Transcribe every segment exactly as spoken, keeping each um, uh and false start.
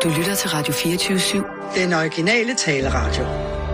Du lytter til Radio fireogtyve syv. Den originale taleradio.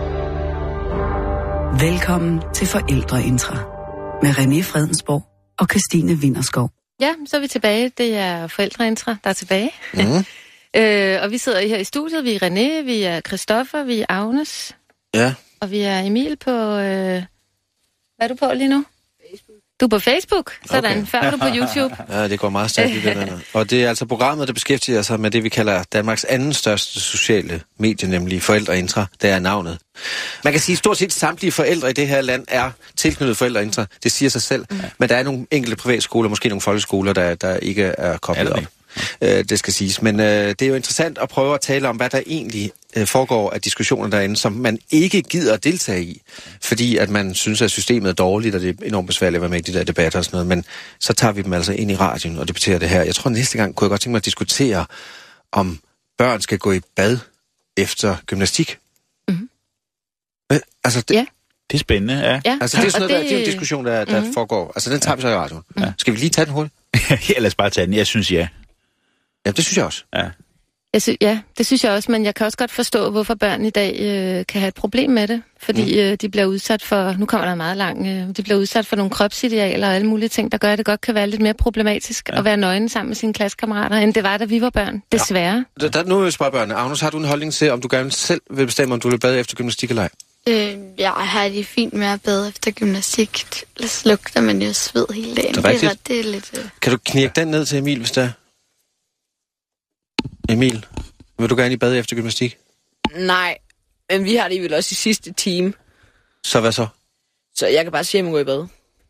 Velkommen til Forældreintra med René Fredensborg og Christine Winterskov. Ja, så er vi tilbage. Det er Forældreintra, der er tilbage. Mm. øh, og vi sidder her i studiet. Vi er René, vi er Christoffer, vi er Agnes. Ja. Og vi er Emil på... Øh... Hvad er du på lige nu? Du er på Facebook, sådan. Okay. Før er du på YouTube. Ja, det går meget stærkt i det der. Og det er altså programmet, der beskæftiger sig med det, vi kalder Danmarks anden største sociale medie, nemlig Forældreintra. Det er navnet. Man kan sige, at stort set samtlige forældre i det her land er tilknyttet Forældreintra. Det siger sig selv. Mm. Men der er nogle enkelte privatskoler, måske nogle folkeskoler, der, der ikke er koblet op. Øh, det skal siges. Men øh, det er jo interessant at prøve at tale om, hvad der egentlig øh, foregår af diskussioner derinde, som man ikke gider at deltage i, fordi at man synes, at systemet er dårligt, og det er enormt besværligt at være med i de der debatter og sådan noget. Men så tager vi dem altså ind i radioen og debatterer det her. Jeg tror, næste gang kunne jeg godt tænke mig at diskutere, om børn skal gå i bad efter gymnastik. Mm-hmm. Øh, altså, det, ja. Det er spændende, ja. ja. Altså, det er sådan noget, det... der, det er en diskussion, der, der mm-hmm. foregår. Altså, den tager vi så i radioen. Ja. Skal vi lige tage den hurtigt? Ja, lad os bare tage den. Jeg synes, ja. Ja, det synes jeg også. Ja. Jeg sy- ja, det synes jeg også, men jeg kan også godt forstå, hvorfor børn i dag øh, kan have et problem med det. Fordi mm. øh, de bliver udsat for, nu kommer der meget lang, øh, de bliver udsat for nogle kropsidealer og alle mulige ting, der gør, at det godt kan være lidt mere problematisk ja. at være nøgen sammen med sine klassekammerater, end det var, da vi var børn. Desværre. Ja. Der, der, nu vil jeg spørge børnene. Agnes, har du en holdning til, om du gerne selv vil bestemme, om du vil bade efter gymnastik eller ej? Øh, jeg har det fint med at bade efter gymnastik. Ellers lugter man jo sved hele dagen. Det er rigtigt. Det er, det er lidt, øh... Kan du knirke den ned til Emil, hvis der? Emil, vil du gerne i bade efter gymnastik? Nej, men vi har det vel også i sidste time. Så hvad så? Så jeg kan bare sige, at jeg må gå i bad.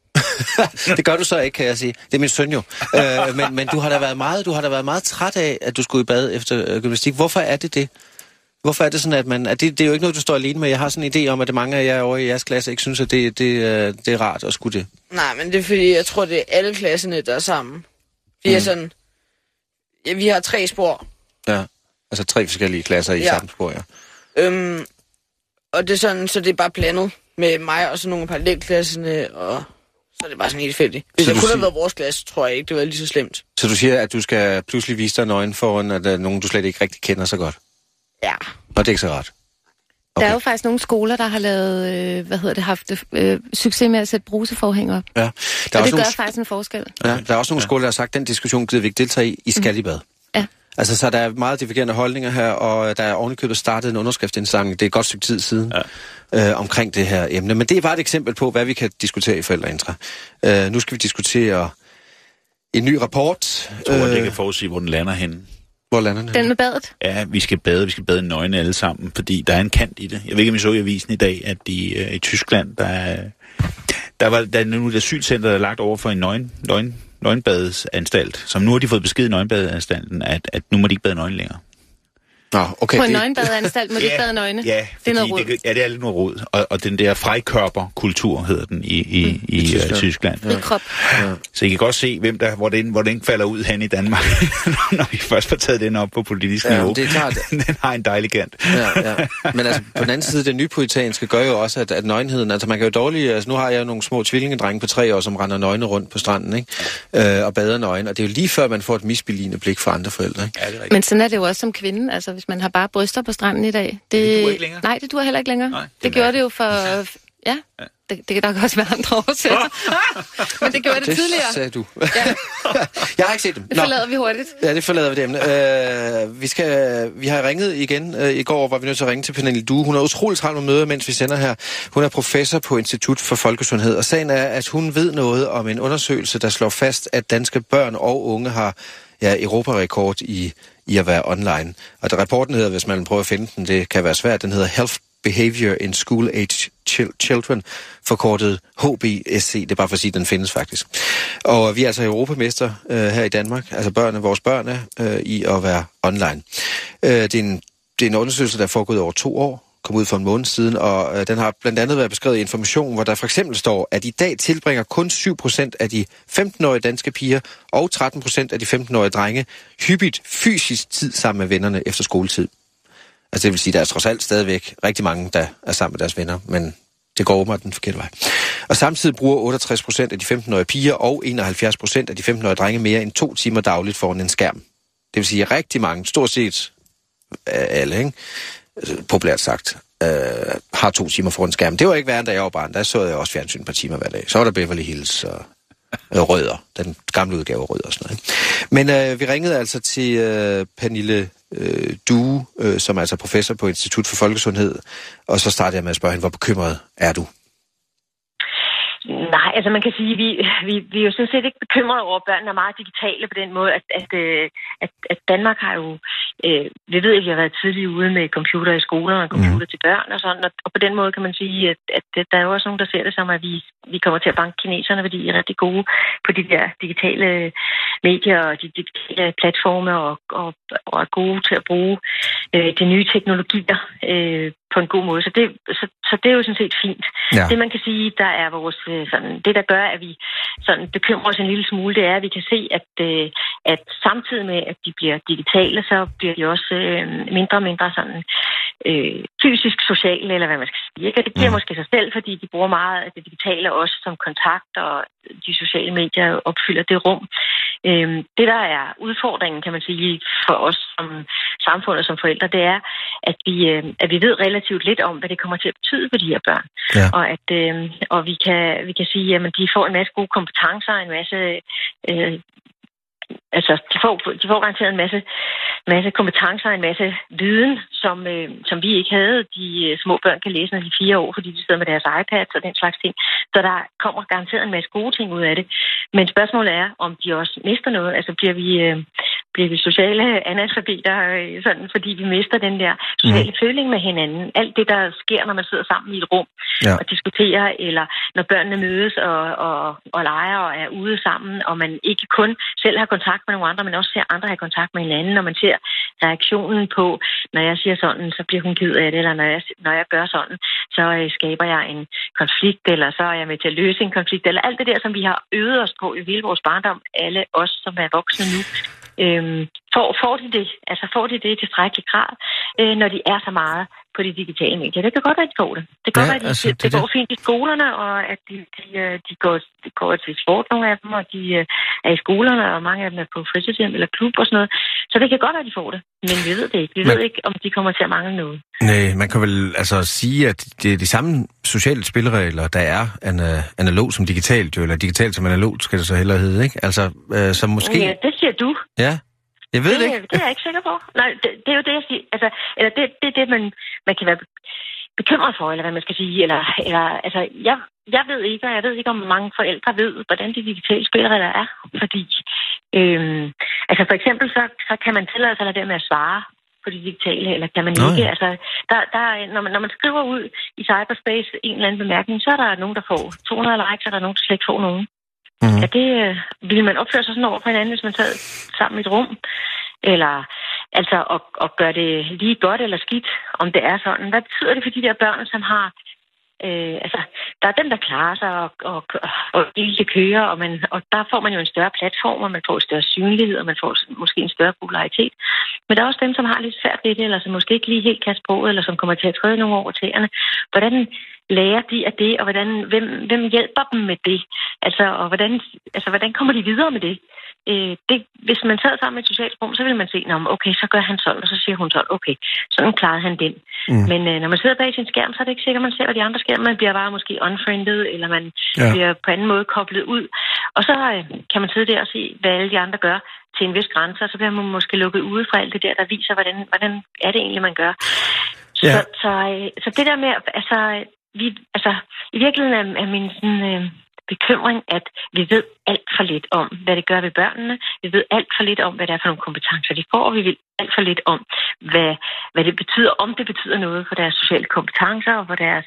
Det gør du så ikke, kan jeg sige. Det er min søn jo. øh, men, men du har da været meget, du har da været meget træt af, at du skulle i bad efter øh, gymnastik. Hvorfor er det det? Hvorfor er det sådan, at man... At det, det er jo ikke noget, du står alene med. Jeg har sådan en idé om, at det mange af jer over i jeres klasse ikke synes, at det, det, det er rart at skulle det. Nej, men det er fordi, jeg tror, det er alle klasserne, der er sammen. Vi mm. er sådan... Ja, vi har tre spor. Ja, altså tre forskellige klasser i ja. samme spor, ja. Øhm, og det er sådan, så det er bare blandet med mig og så nogle parallelklasserne, og så er det bare sådan helt fældigt. Hvis det kunne sig... have været vores klasse, tror jeg ikke, det var lige så slemt. Så du siger, at du skal pludselig vise dig nøgen foran, at der er nogen, du slet ikke rigtig kender så godt? Ja. Og det er ikke så rart? Okay. Der er jo faktisk nogle skoler, der har lavet, øh, hvad hedder det, haft øh, succes med at sætte bruseforhæng op. Ja. Der og er det også gør nogle... faktisk en forskel. Ja, der er også nogle ja. skoler, der har sagt, at den diskussion gider vi ikke deltage i, I skal mm. i bad. Ja. Altså, så der er meget divergerende holdninger her, og der er ovenikøbet startet en underskriftsindsamling, det er et godt stykke tid siden, ja. øh, omkring det her emne. Men det er bare et eksempel på, hvad vi kan diskutere i Forældreintra. Øh, nu skal vi diskutere en ny rapport. Jeg tror, øh, jeg kan forudsige, hvor den lander henne. Hvor lander den? Den med badet? Ja, vi skal bade, vi skal bade nøgne alle sammen, fordi der er en kant i det. Jeg ved ikke, om I så i avisen i dag, at de, øh, i Tyskland, der er, der var der er nu et asylcenter, der er lagt over for en nøgen, nøgen, nøgenbadesanstalt, som nu har de fået besked i nøgenbadeanstalten, at, at nu må de ikke bade nøgen længere. Nå, okay. På en nøgenbadeanstalt må de ikke bade nøgne? Ja, det er noget rod. Det, ja, det er lidt noget rod. Og, og den der frikørperkultur hedder den i, i, mm. i, i Tyskland. Uh, Tyskland. Ja. Krop. Ja. Så I kan godt se, hvem der, hvor, den, hvor den falder ud hen i Danmark, når vi først får taget den op på politisk ja, niveau. Det er klart. Den har en dejlig kant. Ja, ja. Men altså, på den anden side, det nypuritanske gør jo også, at, at nøgenheden, altså man kan jo dårligt, altså nu har jeg jo nogle små tvillingedrenge på tre år, som render nøgne rundt på stranden, ikke? Øh, og bader nøgen, og det er jo lige før, man får et misbilligende blik fra andre forældre, ikke? Ja, det er men sådan er det jo også som kvinde, altså hvis man har bare bryster på stranden i dag. Det, det duer ikke længere? Nej, det duer heller ikke længere. Nej, det det gjorde det jo for... Ja, ja. Det, det kan nok også være andre årsager. Men det gjorde det, det tidligere. Det sagde du. Ja. Jeg har ikke set dem. Det forlader Nå. vi hurtigt. Ja, det forlader vi dem. Øh, vi, skal, vi har ringet igen. Øh, I går var vi nødt til at ringe til Pernille Due. Hun er utroligt travlt med møder, mens vi sender her. Hun er professor på Institut for Folkesundhed. Og sagen er, at hun ved noget om en undersøgelse, der slår fast, at danske børn og unge har ja, europarekord i, i at være online. Og der rapporten hedder, hvis man prøver at finde den, det kan være svært, den hedder Health Behavior in School Age Children, forkortet H B S C. Det er bare for at sige, at den findes faktisk. Og vi er altså europamester øh, her i Danmark, altså børnene, vores børn er, øh, i at være online. Øh, det, er en, det er en undersøgelse, der er foregået over to år, kom ud for en måned siden, og øh, den har blandt andet været beskrevet i Information, hvor der for eksempel står, at i dag tilbringer kun syv procent af de femten-årige danske piger og tretten procent af de femten-årige drenge hyppigt fysisk tid sammen med vennerne efter skoletid. Altså det vil sige, at der er trods alt stadigvæk rigtig mange, der er sammen med deres venner, men det går åbenbart den forkerte vej. Og samtidig bruger otteogtres procent af de femten-årige piger og enoghalvfjerds procent af de femten-årige drenge mere end to timer dagligt foran en skærm. Det vil sige, at rigtig mange, stort set alle, ikke? Populært sagt, øh, har to timer foran skærmen. Det var ikke værre, da jeg var barn. Der så jeg også fjernsyn et par timer hver dag. Så var der Beverly Hills og øh, Rødder. Den gamle udgave af Rødder og sådan noget. Men øh, vi ringede altså til øh, Pernille øh, Due, øh, som er altså professor på Institut for Folkesundhed. Og så startede jeg med at spørge hende, hvor bekymret er du? Nej, altså man kan sige, at vi, vi, vi er jo sådan set ikke bekymrede over, at børnene er meget digitale på den måde, at, at, at, at Danmark har jo, øh, vi ved, at vi har været tidligt ude med computer i skolerne og computer mm. til børn og sådan, og, og på den måde kan man sige, at, at der er jo også nogen, der ser det som, at vi, vi kommer til at banke kineserne, fordi de er rigtig gode på de der digitale medier og de digitale platforme og, og, og er gode til at bruge øh, de nye teknologier øh, på en god måde. Så det, så, så det er jo sådan set fint. Ja. Det man kan sige, der er vores sådan, det der gør, at vi sådan bekymrer os en lille smule, det er, at vi kan se, at, at samtidig med, at de bliver digitale, så bliver de også øh, mindre og mindre sådan øh, fysisk sociale, eller hvad man skal sige. Ikke? Og det giver mm. måske sig selv, fordi de bruger meget af det digitale også som kontakt, og de sociale medier opfylder det rum. Øh, det, der er udfordringen, kan man sige, for os som samfund og som forældre, det er, at vi, øh, at vi ved relativt lidt om, hvad det kommer til at betyde for de her børn. Ja. Og at øh, og vi kan, vi kan sige, at de får en masse gode kompetencer, en masse øh, altså, de får, de får garanteret en masse, masse kompetencer, en masse viden, som, øh, som vi ikke havde. De øh, små børn kan læse, når de er fire år, fordi de sidder med deres iPads og den slags ting. Så der kommer garanteret en masse gode ting ud af det. Men spørgsmålet er, om de også mister noget. Altså bliver vi, øh, bliver vi sociale analfabeter, øh, sådan, fordi vi mister den der sociale mm. føling med hinanden. Alt det, der sker, når man sidder sammen i et rum ja. og diskuterer, eller når børnene mødes og, og, og leger og er ude sammen, og man ikke kun selv har kontakt med nogle andre, men også ser andre have kontakt med hinanden, når man ser reaktionen på, når jeg siger sådan, så bliver hun ked af det, eller når jeg, når jeg gør sådan, så øh, skaber jeg en konflikt, eller så er jeg med til at løse en konflikt, eller alt det der, som vi har øvet os på i hele vores barndom, alle os, som er voksne nu, øhm, får, får de det, altså får de det i tilstrækkelig grad, øh, når de er så meget på de digitale medier. Det kan godt være, at de får det. Det kan ja, godt være, at de, altså, det, det går det. fint i skolerne, og at de, de, de, går, de går til sport, nogle af dem, og de er i skolerne, og mange af dem er på fritidshjem eller klub og sådan noget. Så det kan godt være, at de får det. Men vi ved det ikke. Vi men, ved ikke, om de kommer til at mangle noget. Nej, man kan vel altså sige, at det er de samme sociale spilleregler, der er analog som digitalt, jo, eller digitalt som analog, skal det så hellere hedde, ikke? Altså, øh, så måske... Ja, det siger du. Ja. Jeg ved det, det ikke. Det er jeg ikke sikker på. Nej, det, det er jo det, jeg siger. Altså, eller det, det er det, man, man kan være bekymret for, eller hvad man skal sige. Eller, eller, altså, jeg, jeg ved ikke, og jeg ved ikke, om mange forældre ved, hvordan de digitale spilleregler er. Fordi, øhm, altså for eksempel, så, så kan man tillade sig at lade det med at svare på det digitale, eller kan man Nå, ikke. Ja. Altså, der, der, når, man, når man skriver ud i cyberspace en eller anden bemærkning, så er der nogen, der får to hundrede likes, og der er nogen, der slet ikke får nogen. Mm-hmm. Ja, det øh, ville man opføre sig sådan over for hinanden, hvis man sad sammen i et rum, eller altså og, og gøre det lige godt eller skidt, om det er sådan. Hvad betyder det for de der børn, som har øh, altså, der er dem, der klarer sig, og, og, og det kører, og, man, og der får man jo en større platform, og man får en større synlighed, og man får måske en større popularitet. Men der er også dem, som har lidt svært ved det, eller som måske ikke lige helt kan sproget, eller som kommer til at træde nogle over tæerne. Hvordan lærer de af det, og hvordan, hvem, hvem hjælper dem med det? Altså, og hvordan, altså, hvordan kommer de videre med det? Øh, det? Hvis man sad sammen med et socialt rum, så vil man se, okay, så gør han sådan, og så siger hun sådan, okay, sådan klarede han den. Mm. Men øh, når man sidder bag sin skærm, så er det ikke sikkert, man ser, hvad de andre skærm. Man bliver bare måske unfriended, eller man ja. bliver på anden måde koblet ud. Og så øh, kan man sidde der og se, hvad alle de andre gør til en vis grænse, og så bliver man måske lukket ude fra alt det der, der viser, hvordan, hvordan er det egentlig, man gør. Ja. Så, så, øh, så det der med, altså, vi, altså i virkeligheden er, er min sådan... Øh, bekymring, at vi ved alt for lidt om, hvad det gør ved børnene. Vi ved alt for lidt om, hvad det er for nogle kompetencer, de får, og vi ved alt for lidt om, hvad, hvad det betyder, om det betyder noget for deres sociale kompetencer og for deres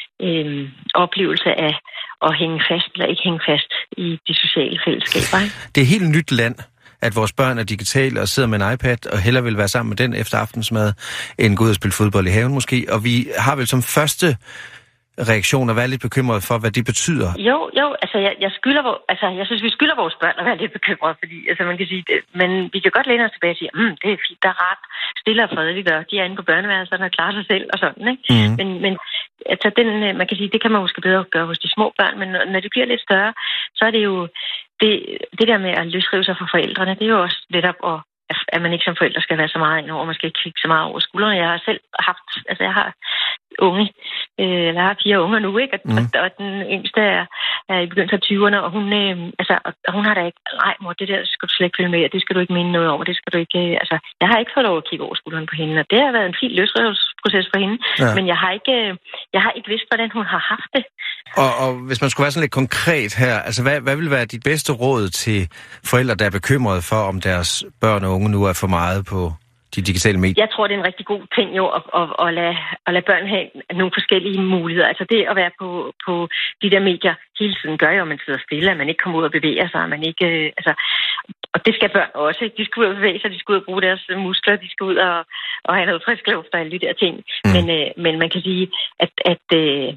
øh, oplevelse af at hænge fast eller ikke hænge fast i de sociale fællesskaber. Ikke? Det er helt nyt land, at vores børn er digitale og sidder med en iPad og hellere vil være sammen med den efter aftensmad, end gå ud og spille fodbold i haven måske. Og vi har vel som første reaktion at være lidt bekymret for, hvad det betyder? Jo, jo, altså jeg, jeg skylder, altså jeg synes, vi skylder vores børn at være lidt bekymret, fordi altså man kan sige, det, men vi kan godt læne os tilbage og sige, mm, det er fint, der er ret stille og fredeligt, og de er inde på børneværelset og klarer sig selv og sådan, ikke? Mm. Men, men altså den, man kan sige, det kan man måske bedre gøre hos de små børn, men når, når de bliver lidt større, så er det jo, det, det der med at løsrive sig fra forældrene, det er jo også netop at at man ikke som forældre skal være så meget ind over, man skal ikke kigge så meget over skuldrene. Jeg har selv haft, altså jeg har unge, øh, eller jeg har fire unger nu, ikke? Og, mm. og, og den yngste er, er i begyndelsen af tyverne, og hun, øh, altså, og hun har da ikke, nej mor, det der skal du slet ikke følge med, det skal du ikke mene noget over, det skal du ikke, øh, altså, jeg har ikke fået lov at kigge over skulderen på hende, og det har været en fin løsrivelsesproces for hende, ja. Men jeg har ikke, øh, jeg har ikke vidst, hvordan hun har haft det. Og, og hvis man skulle være sådan lidt konkret her, altså hvad, hvad vil være dit bedste råd til forældre, der er bekymrede for, om deres børn og unge nu er for meget på de digitale medier? Jeg tror, det er en rigtig god ting jo at, at, at, lade, at lade børn have nogle forskellige muligheder. Altså det at være på, på de der medier hele tiden gør jo, at man sidder stille, at man ikke kommer ud og bevæger sig, at man ikke, altså, og det skal børn også. De skal ud og bevæge sig, de skal ud og bruge deres muskler, de skal ud og, og have noget frisk luft og alle de der ting. Mm. Men, øh, men man kan sige, at, at øh,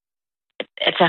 altså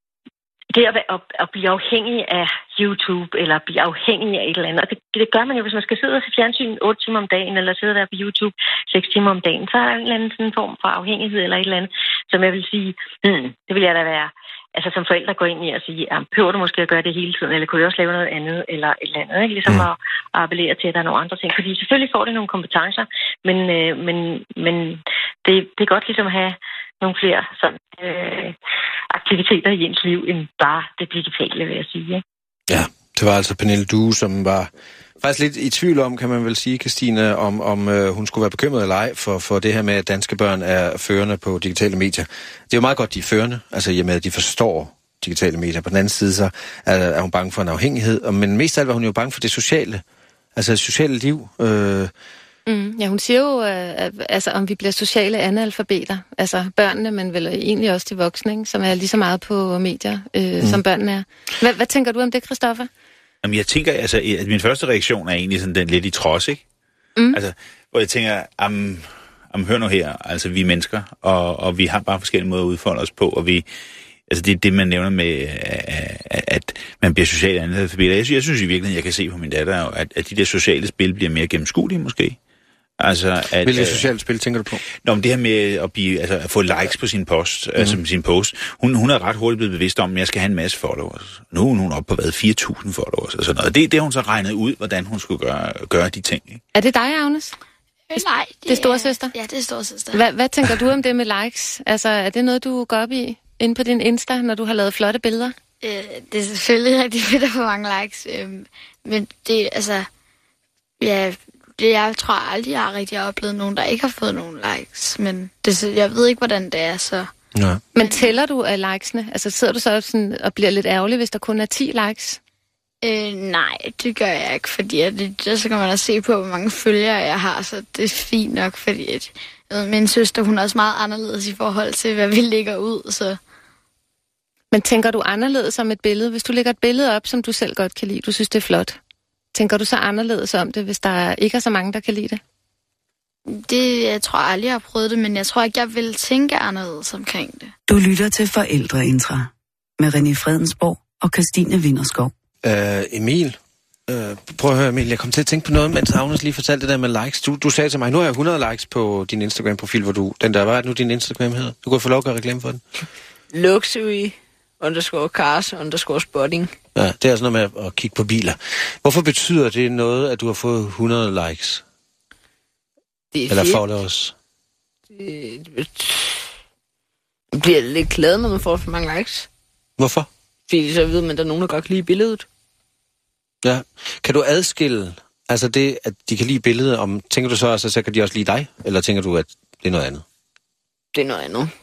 det at, at, at blive afhængig af YouTube, eller blive afhængig af et eller andet, og det, det gør man jo, hvis man skal sidde og se fjernsyn otte timer om dagen, eller sidde der på YouTube seks timer om dagen, så er der en eller anden sådan form for afhængighed, eller et eller andet, som jeg vil sige, hmm, det vil jeg da være, altså som forældre gå ind i og sige, behøver du måske at gøre det hele tiden, eller kunne du også lave noget andet, eller et eller andet, ikke? Ligesom mm. at, at appellere til, at der er nogle andre ting, fordi selvfølgelig får det nogle kompetencer, men, øh, men, men det, det er godt ligesom at have nogle flere sådan, øh, aktiviteter i ens liv, end bare det digitale, vil jeg sige. Ikke? Ja, det var altså Pernille Due, som var faktisk lidt i tvivl om, kan man vel sige, Christine, om, om øh, hun skulle være bekymret eller ej for, for det her med, at danske børn er førende på digitale medier. Det er jo meget godt, de er førende, altså i og med, at de forstår digitale medier. På den anden side, så er, er hun bange for en afhængighed, men mest af alt var hun jo bange for det sociale, altså det sociale liv. Øh, Mm, ja, hun siger jo, øh, altså, om vi bliver sociale analfabeter, altså børnene, men vel egentlig også de voksne, ikke, som er lige så meget på medier, øh, mm. som børnene er. Hvad, hvad tænker du om det, Christoffer? Jamen, jeg tænker, altså, at min første reaktion er egentlig sådan den lidt i trods, ikke? Mm. Altså, hvor jeg tænker, am, am, hør nu her, altså, vi er mennesker, og, og vi har bare forskellige måder at udfolde os på, og vi, altså, det er det, man nævner med, at, at man bliver sociale analfabeter. Jeg synes, jeg synes i virkeligheden, jeg kan se på min datter, at, at de der sociale spil bliver mere gennemskuelige, måske. Altså, at, hvilke sociale spil tænker du på? Nå, men det her med at, blive, altså, at få likes på sin post, mm. altså sin post. Hun, hun er ret hurtigt blevet bevidst om, at jeg skal have en masse followers. Nu er hun oppe på hvad, fire tusind followers og sådan noget. Det, det har hun så regnet ud, hvordan hun skulle gøre, gøre de ting. Ikke? Er det dig, Agnes? Øh, nej. Det, det er storesøster? Ja, det er storesøster. Hvad, hvad tænker du om det med likes? Altså, er det noget, du går op i inde på din Insta, når du har lavet flotte billeder? Øh, det er selvfølgelig rigtig fedt at få mange likes. Øh, men det, altså, ja... Det, jeg tror aldrig, jeg har rigtig oplevet nogen, der ikke har fået nogen likes. Men det, jeg ved ikke, hvordan det er, så... Ja. Men tæller du af likesene? Altså sidder du så sådan og bliver lidt ærgerlig, hvis der kun er ti likes? Øh, nej, det gør jeg ikke, fordi at det, så kan man også se på, hvor mange følgere jeg har, så det er fint nok, fordi at, ved, min søster, hun er også meget anderledes i forhold til, hvad vi lægger ud, så... Men tænker du anderledes om et billede? Hvis du lægger et billede op, som du selv godt kan lide, du synes, det er flot, tænker du så anderledes om det, hvis der ikke er så mange, der kan lide det? Det, jeg tror aldrig, jeg har prøvet det, men jeg tror ikke, jeg vil tænke anderledes omkring det. Du lytter til Forældreintra med René Fredensborg og Christine Vinderskov. Øh, Emil, øh, prøv at høre Emil, jeg kom til at tænke på noget, mens Agnes lige fortalte det der med likes. Du, du sagde til mig, nu har jeg hundrede likes på din Instagram-profil, hvor du, den der, hvad er det nu din Instagram hedder? Du kan få lov at gøre reklame for den. Luxury underscore cars underscore spotting. Ja, det er sådan noget med at kigge på biler. Hvorfor betyder det noget, at du har fået hundrede likes? Det er eller fedt. followers? Det, det bliver lidt glad, når man får for mange likes. Hvorfor? Fordi så ved man, at der er nogen, der godt kan lide billedet. Ja. Kan du adskille, altså det, at de kan lide billedet, om, tænker du så, altså, så kan de også lide dig? Eller tænker du, at det er noget andet? Det er noget andet.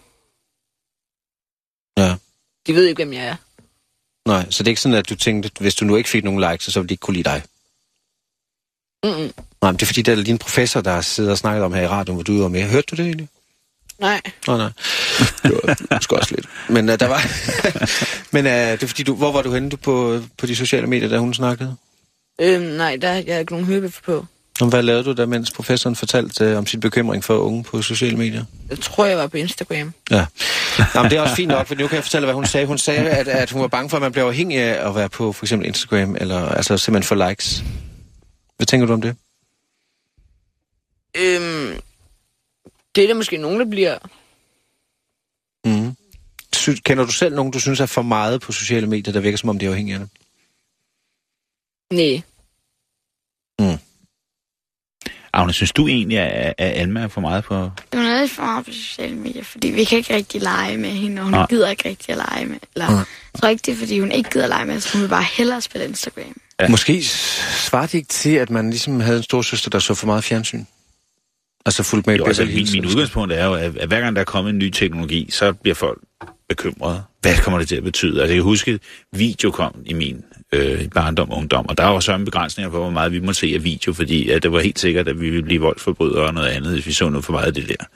Ja. De ved ikke, hvem jeg er. Nej, så det er ikke sådan, at du tænkte, at hvis du nu ikke fik nogen likes, så ville de ikke kunne lide dig? Mm-mm. Nej, men det er fordi, der er lige en professor, der sidder og snakker om her i radioen, hvor du var med. Hørte du det egentlig? Nej. Nå, nej. Det var måske også lidt. Men uh, der var... men uh, det er fordi, du... hvor var du henne du på, på de sociale medier, da hun snakkede? Øhm, nej, der er jeg ikke nogen hørebøffer på. Og hvad lavede du da, mens professoren fortalte uh, om sin bekymring for unge på sociale medier? Jeg tror, jeg var på Instagram. Ja. Jamen, det er også fint nok, for nu kan jeg fortælle, hvad hun sagde. Hun sagde, at, at hun var bange for, at man bliver afhængig af at være på for eksempel Instagram, eller altså simpelthen for likes. Hvad tænker du om det? Øhm, det er der måske nogen, der bliver. Mm. Sy- kender du selv nogen, du synes er for meget på sociale medier, der virker som om de er afhængige af det? Nej. Mm. Agnes, synes du egentlig, at, at Alma er for meget på... Hun er lidt for meget på sociale medier, fordi vi kan ikke rigtig lege med hende, og hun Nej. gider ikke rigtig at lege med. Eller, Nej. jeg tror ikke, det er, fordi hun ikke gider at lege med, så hun vil bare hellere spille Instagram. Ja. Måske svarer det ikke til, at man ligesom havde en storsøster, der så for meget fjernsyn? Altså fuldt med... Jo, altså, min, min udgangspunkt er jo, at, at hver gang der er kommet en ny teknologi, så bliver folk bekymrede. Hvad kommer det til at betyde? Altså, jeg kan huske, at video kom i min øh, barndom og ungdom, og der var så en begrænsning på, hvor meget vi måtte se af video, fordi at det var helt sikkert, at vi ville blive voldsforbrydere og noget andet, hvis vi så noget for meget af det der.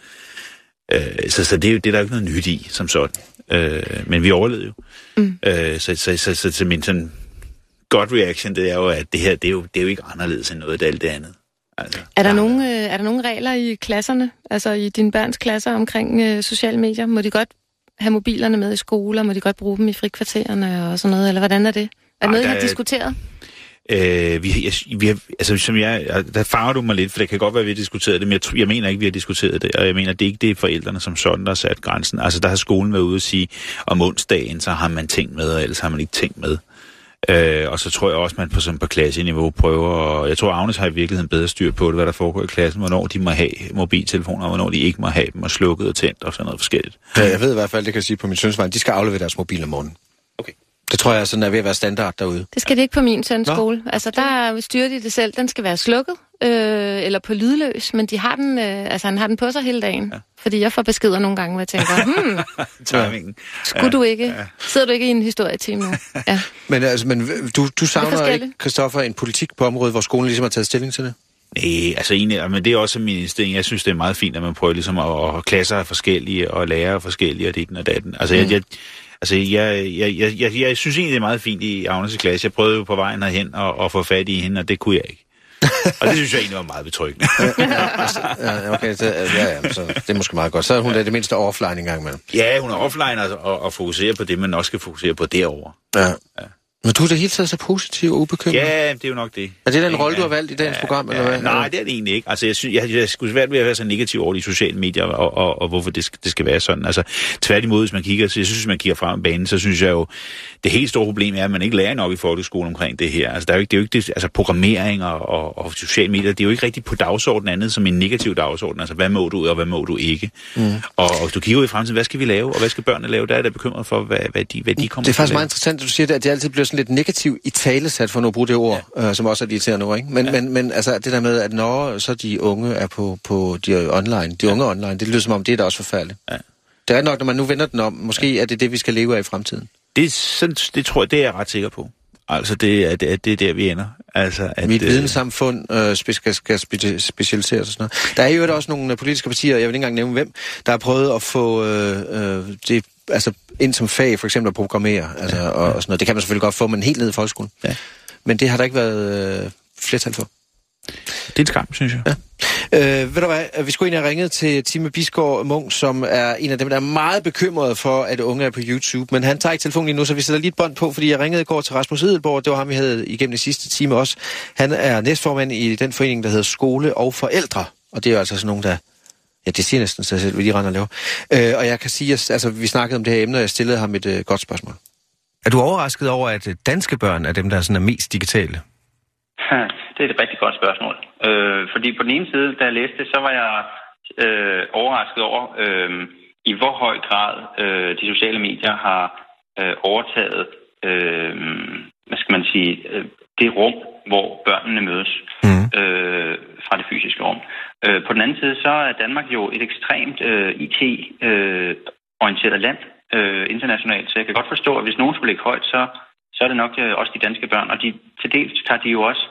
Øh, så, så det er jo det, der er ikke noget nyt i, som sådan. Øh, men vi overlevede jo. Mm. Øh, så, så, så, så, så min sådan godt reaction, det er jo, at det her, det er jo, det er jo ikke anderledes end noget af alt det andet. Altså, er, der nogle, øh, er der nogle regler i klasserne, altså i dine børns klasser omkring øh, sociale medier? Må de godt have mobilerne med i skoler? Må de godt bruge dem i frikvartererne og sådan noget? Eller hvordan er det? Er det noget, I har diskuteret? Øh, vi, jeg, vi har, altså, som jeg, der farver du mig lidt, for det kan godt være, at vi har diskuteret det, men jeg, jeg mener ikke, vi har diskuteret det, og jeg mener, det er ikke det forældrene som sådan, der har sat grænsen. Altså, der har skolen været ude og sige, om onsdagen, så har man tænkt med, og ellers har man ikke tænkt med. Øh, og så tror jeg også, man på, sådan på klasseniveau prøver, og jeg tror, Agnes har i virkeligheden bedre styr på det, hvad der foregår i klassen, hvornår de må have mobiltelefoner, og hvornår de ikke må have dem, og slukket og tændt, og sådan noget forskelligt. Ja, jeg ved i hvert fald, det kan jeg sige på min søns vej, de skal aflevere deres mobil om morgenen. Okay. Det tror jeg sådan er ved at være standard derude. Det skal det ikke på min søns skole. Altså, der styrer de det selv. Den skal være slukket, øh, eller på lydløs, men de har den, øh, altså, han har den på sig hele dagen. Ja. Fordi jeg får beskeder nogle gange, hvor jeg tænker, hmm, skulle ja, du ikke? Ja. Sidder du ikke i en historietime nu? Ja. Men, altså, men du, du savner ikke, Christoffer, en politik på området, hvor skolen ligesom har taget stilling til det? Nej, altså egentlig, men det er også min indstilling. Jeg synes, det er meget fint, at man prøver ligesom at, og klasser er forskellige, og lærere er forskellige, og det den og datten. Altså, mm. jeg, jeg, altså jeg, jeg, jeg, jeg, jeg synes egentlig, det er meget fint i Agnes' klasse. Jeg prøvede jo på vejen herhen og, og få fat i hende, og det kunne jeg ikke. Og det synes jeg egentlig var meget betryggende. ja, okay, det, ja, ja, så det er måske meget godt. Så er hun ja. det mindste offline en gang imellem. Ja, hun er offline altså, og, og fokuserer på det, man også skal fokusere på derovre. Ja. ja. Men du er da helt taget så positiv og ubekymret. Ja, det er jo nok det. Er det den rolle, du har valgt i dagens ja, program, eller hvad? Nej, det er det egentlig ikke. Altså, jeg, synes, jeg, jeg skulle svært ved at være så negativ over de sociale medier, og, og, og hvorfor det skal, det skal være sådan. Altså, tværtimod, hvis man kigger, så jeg synes, hvis man kigger frem i banen, så synes jeg jo, det helt store problem er, at man ikke lærer nok i folkeskolen omkring det her. Altså, der er jo ikke, det er jo ikke det, altså, programmering og, og, og sociale medier, det er jo ikke rigtig på dagsordenen andet som en negativ dagsorden. Altså, hvad må du, og hvad må du ikke? Mm. Og, og du kigger jo i fremtiden, hvad skal vi lave, og hvad skal børnene lave? Der er jeg da bekymret for, hvad, hvad, de, hvad de kommer til. Det er faktisk meget interessant, at du siger det, at det altid bliver sådan lidt negativt i talesat, for nu at bruge det ord, ja. øh, som også er irriterende ord, ikke? Men, ja. men, men altså, det der med, at når så de unge er på, på de er online, de ja. unge online, det lyder som om, det er da også forfærdeligt. Ja. Det er nok, når man nu vender den om, måske ja. er det det, vi skal leve af i fremtiden. Det, sådan, det tror jeg, det er jeg ret sikker på. Altså, det er, det er, det er der, vi ender. Altså, at, mit videnssamfund øh, skal, skal specialisere og sådan noget. Der er jo også nogle politiske partier, jeg vil ikke engang nævne hvem, der har prøvet at få øh, øh, det altså ind som fag, for eksempel at programmere, altså, ja, ja. Og, og sådan noget. Det kan man selvfølgelig godt få, men helt ned i folkeskolen. Ja. Men det har der ikke været øh, flertal for. Det er en skam, synes jeg. Ja. Øh, ved du hvad, vi skulle egentlig have ringet til Time Bisgaard Munk, som er en af dem, der er meget bekymret for, at unge er på YouTube. Men han tager ikke telefonen lige nu, så vi sætter lige et bånd på, fordi jeg ringede i går til Rasmus Edelborg. Det var ham, vi havde igennem de sidste time også. Han er næstformand i den forening, der hedder Skole og Forældre. Og det er jo altså sådan nogen, der... Ja, det siger næsten sig selv, hvad de render og laver. Øh, og jeg kan sige, at altså, vi snakkede om det her emne, og jeg stillede ham et øh, godt spørgsmål. Er du overrasket over, at danske børn er dem, der sådan er mest digitale? Det er et rigtig godt spørgsmål. Øh, fordi på den ene side, da jeg læste det, så var jeg øh, overrasket over, øh, i hvor høj grad øh, de sociale medier har øh, overtaget, øh, hvad skal man sige, øh, det rum, hvor børnene mødes mm. øh, fra det fysiske rum. Øh, på den anden side, så er Danmark jo et ekstremt øh, I T-orienteret øh, land øh, internationalt, så jeg kan godt forstå, at hvis nogen skulle ligge højt, så, så er det nok øh, også de danske børn, og de, til dels tager de jo også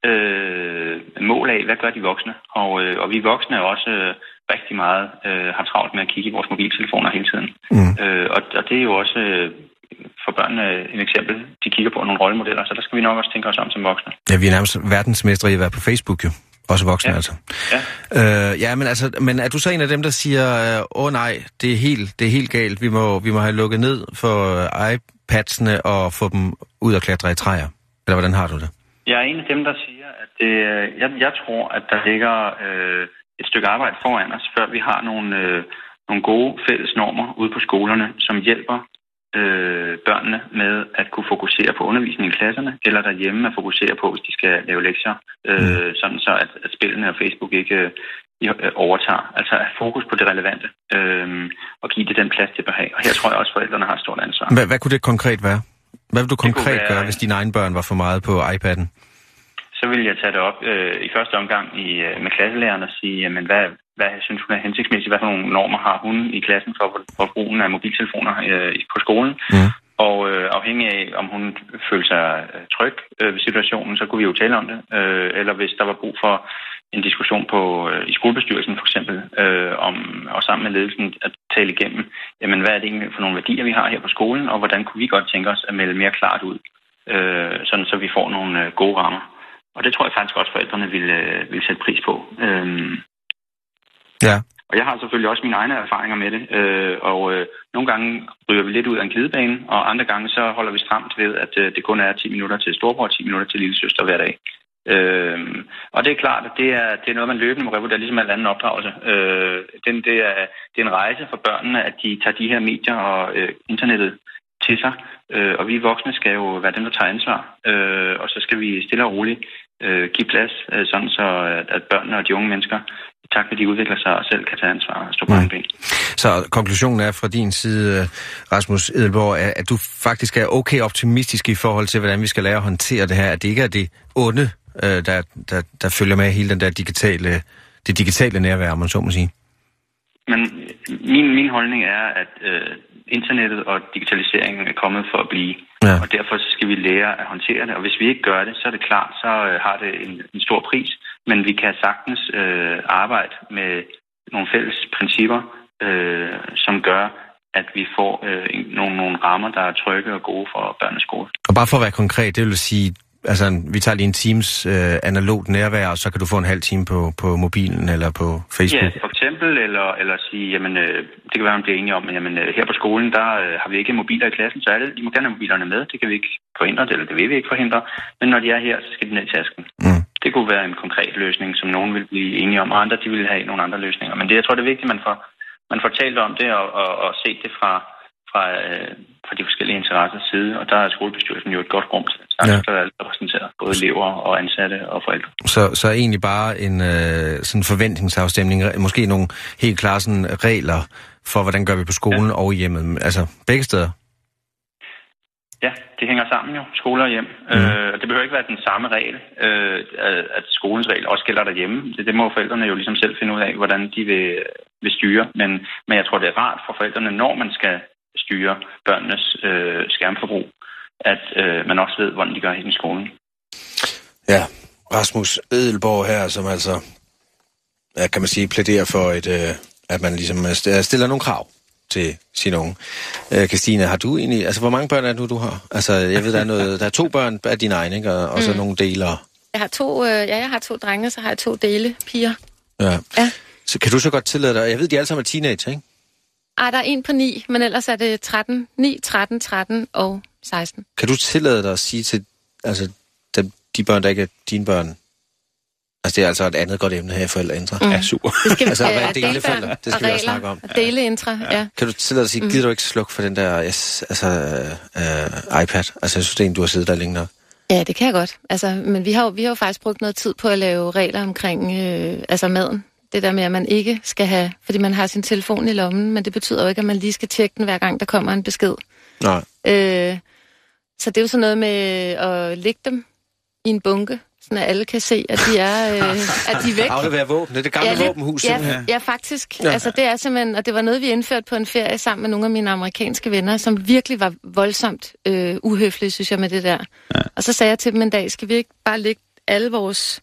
øh, mål af, hvad gør de voksne, og, øh, og vi voksne er også øh, rigtig meget øh, har travlt med at kigge i vores mobiltelefoner hele tiden. Mm. Øh, og, og det er jo også... Øh, for børnene et eksempel. De kigger på nogle rollemodeller, så der skal vi nok også tænke os om som voksne. Ja, vi er nærmest verdensmestre i at være på Facebook jo. Også voksne, ja. altså. Ja. Øh, ja, men altså, men er du så en af dem, der siger, åh oh, nej, det er helt, det er helt galt. Vi må, vi må have lukket ned for iPads'ene og få dem ud og klatre i træer? Eller hvordan har du det? Jeg er en af dem, der siger, at det, jeg, jeg tror, at der ligger øh, et stykke arbejde foran os, før vi har nogle, øh, nogle gode fælles normer ude på skolerne, som hjælper øh, børnene med at kunne fokusere på undervisning i klasserne, eller derhjemme at fokusere på, hvis de skal lave lektier, øh, mm. sådan så at, at spillene og Facebook ikke øh, overtager. Altså at fokus på det relevante, øh, og give det den plads, det bør have. Og her tror jeg også, at forældrene har et stort ansvar. Hvad, hvad kunne det konkret være? Hvad vil du konkret være, gøre, hvis dine egne børn var for meget på iPad'en? Så vil jeg tage det op øh, i første omgang i, øh, med klasselæreren og sige, jamen, hvad, hvad synes hun er hensigtsmæssigt? Hvad for nogle normer har hun i klassen for, for brugen af mobiltelefoner øh, på skolen? Mm. Og øh, afhængig af, om hun føler sig tryg øh, ved situationen, så kunne vi jo tale om det. Øh, eller hvis der var brug for en diskussion på øh, i skolebestyrelsen for eksempel, øh, om, og sammen med ledelsen at tale igennem, jamen, hvad er det egentlig for nogle værdier, vi har her på skolen, og hvordan kunne vi godt tænke os at melde mere klart ud, øh, sådan så vi får nogle øh, gode rammer. Og det tror jeg faktisk også, forældrene vil, øh, vil sætte pris på. Øhm. Ja. Og jeg har selvfølgelig også mine egne erfaringer med det. Øh, og øh, nogle gange ryger vi lidt ud af en glidebane, og andre gange så holder vi stramt ved, at øh, det kun er ti minutter til storebror og ti minutter til lillesøster hver dag. Øh, og det er klart, at det er, det er noget, man løbende må revurdere, ligesom al anden opdragelse. Øh, den, det, er, det er en rejse for børnene, at de tager de her medier og øh, internettet til sig, øh, og vi voksne skal jo være dem, der tager ansvar, øh, og så skal vi stille og roligt øh, give plads, øh, sådan så at, at børnene og de unge mennesker, i takt med de udvikler sig og selv kan tage ansvar og stå på en ben. Så konklusionen er fra din side, Rasmus Edelborg, at du faktisk er okay optimistisk i forhold til, hvordan vi skal lære at håndtere det her, at det ikke er det onde, øh, der, der, der følger med hele den der digitale, det digitale nærvær, man så må sige. Men min, min holdning er, at øh, internettet og digitaliseringen er kommet for at blive, ja. Og derfor skal vi lære at håndtere det. Og hvis vi ikke gør det, så er det klart, så øh, har det en, en stor pris. Men vi kan sagtens øh, arbejde med nogle fælles principper, øh, som gør, at vi får øh, nogle, nogle rammer, der er trygge og gode for børnenes skole. Og bare for at være konkret, det vil sige, altså vi tager lige en times øh, analogt nærvær, og så kan du få en halv time på, på mobilen eller på Facebook. Ja, for eksempel, eller, eller sige, jamen, øh, det kan være, man bliver enige om, men jamen, øh, her på skolen, der øh, har vi ikke mobiler i klassen, så alle, de må gerne have mobilerne med, det kan vi ikke forhindre, eller det vil vi ikke forhindre, men når de er her, så skal de ned i tasken. Mm. Det kunne være en konkret løsning, som nogen vil blive enige om, og andre, de vil have nogle andre løsninger. Men det, jeg tror, det er vigtigt, at man får, man får talt om det, og, og, og set det fra, fra, øh, fra de forskellige interessers side, og der er skolebestyrelsen jo et godt rum til. Der er ja. repræsenteret både elever og ansatte og forældre. Så, så egentlig bare en øh, sådan forventningsafstemning, måske nogle helt klare sådan, regler for, hvordan gør vi på skolen ja. og i hjemmet, altså begge steder? Ja, det hænger sammen jo, skole og hjem. Mm. Øh, det behøver ikke være den samme regel, øh, at skolens regel også gælder derhjemme. Det, det må forældrene jo ligesom selv finde ud af, hvordan de vil, vil styre. Men, men jeg tror, det er rart for forældrene, når man skal styre børnenes øh, skærmforbrug, at øh, man også ved, hvordan de gør i skolen. Ja, Rasmus Edelborg her, som altså, ja, kan man sige, plæderer for, et, øh, at man ligesom stiller nogle krav til sine unge. Øh, Christine, har du egentlig, altså hvor mange børn er det nu, du har? Altså, jeg ved, der er, noget, der er to børn af dine egne, ikke? Og, og mm. så nogle deler. Jeg har to, øh, ja, jeg har to drenge, så har jeg to dele piger. Ja. ja. Så kan du så godt tillade dig, jeg ved, de alle sammen er teenager, ikke? Ej, der er en på ni, men ellers er det tretten, ni, tretten, tretten og seksten. Kan du tillade dig at sige til, altså, de, de børn, der ikke er dine børn, altså det er altså et andet godt emne her i forældreintra. Mm. Ja, super. Det skal vi altså, uh, dele forældre, det skal vi også snakke om. Deleintra, ja. ja. Kan du tillade dig at sige, mm. gider du ikke slukke for den der yes, altså, uh, iPad? Altså, jeg synes, det er en, du har siddet der længe nok. Ja, det kan jeg godt. Altså, men vi har, jo, vi har jo faktisk brugt noget tid på at lave regler omkring øh, altså maden. Det der med, at man ikke skal have, fordi man har sin telefon i lommen, men det betyder jo ikke, at man lige skal tjekke den, hver gang der kommer en besked. Nej. Øh, så det er jo sådan noget med at lægge dem i en bunke, sådan at alle kan se, at de er, øh, at de er væk. Aflevere våben, det er det gamle ja, våbenhus. Ja, ja, ja, faktisk. Ja. Altså, det er simpelthen, og det var noget, vi indførte på en ferie sammen med nogle af mine amerikanske venner, som virkelig var voldsomt øh, uhøflige, synes jeg, med det der. Ja. Og så sagde jeg til dem en dag, skal vi ikke bare lægge alle vores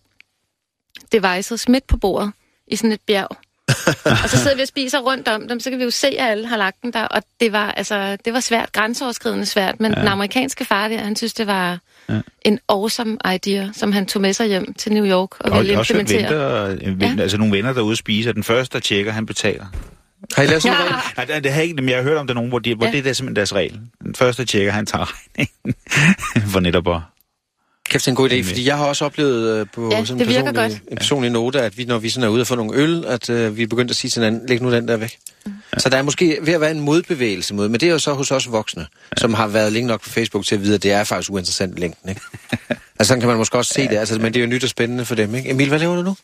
devices midt på bordet i sådan et bjerg? Og så sidder vi og spiser rundt om dem, så kan vi jo se, at alle har lagt den der, og det var, altså, det var svært, grænseoverskridende svært, men ja. Den amerikanske far der, han synes, det var ja. En awesome idea, som han tog med sig hjem til New York og, og ville implementere. Venter, ja. Altså nogle venner derude spiser, den første, der tjekker, han betaler. Har I lavet sådan ja. en regel? Nej, det har ikke, men jeg har hørt om der nogen, hvor, de, hvor ja. Det er simpelthen deres regel. Den første, der tjekker, han tager regningen for netop at... Kæft, det er en god idé, fordi jeg har også oplevet uh, på ja, sådan en personlig, en personlig note, at vi, når vi sådan er ude og få nogle øl, at uh, vi er begyndt at sige til hinanden, læg nu den der væk. Ja. Så der er måske ved at være en modbevægelse mod, men det er jo så hos os voksne, ja. som har været længe nok på Facebook til at vide, at det er faktisk uinteressant i længden, ikke? Altså sådan kan man måske også se ja. det, altså, men det er jo nyt og spændende for dem, ikke? Emil, hvad laver du nu?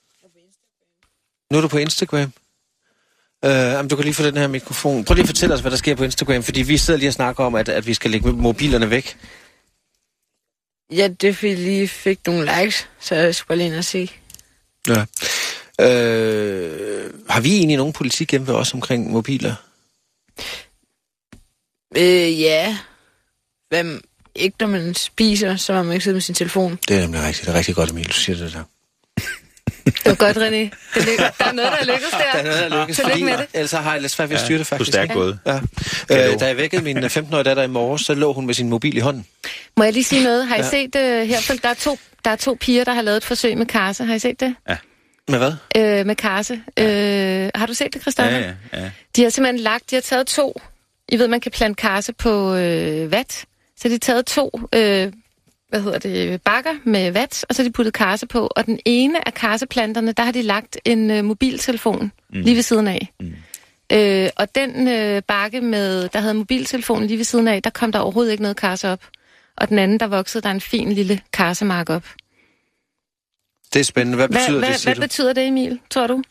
Nu er du på Instagram. Uh, jamen, du kan lige få den her mikrofon. Prøv lige at fortælle os, hvad der sker på Instagram, fordi vi sidder lige og snakker om, at, at vi skal lægge mobilerne væk. Ja, det er fordi lige fik nogle likes, så jeg skulle bare lige ind og se. Ja. Øh, har vi egentlig nogen politik hjemme ved os omkring mobiler? Øh, ja. Hvem, ikke når man spiser, så må man ikke sidde med sin telefon. Det er nemlig rigtigt. Det er rigtig godt, Emil, du siger det der. Det var godt, René. Det lykkes. Der er noget, der lykkes der. Der er noget, der lykkes. Tillykke med det. Ellers har jeg lidt svært ved at styre det, faktisk. Du er stærkt gået. Ja. Øh, da jeg vækkede min femten-årige datter i morges, så lå hun med sin mobil i hånden. Må jeg lige sige noget? Har I ja. set uh, her? Der er, to, der er to piger, der har lavet et forsøg med karse. Har I set det? Ja. Med hvad? Øh, med karse. Ja. Øh, har du set det, Christoffer? Ja, ja, ja. De har simpelthen lagt, de har taget to. I ved, man kan plante karse på øh, vat. Så de har taget to... Øh, hvad hedder det, bakker med vat, og så har de puttet karse på. Og den ene af karseplanterne, der har de lagt en øh, mobiltelefon mm. lige ved siden af. Mm. Øh, og den øh, bakke, med, der havde mobiltelefonen lige ved siden af, der kom der overhovedet ikke noget karse op. Og den anden, der voksede der en fin lille karsemark op. Det er spændende. Hvad betyder hvad, det, Hvad, hvad betyder det, Emil, tror du?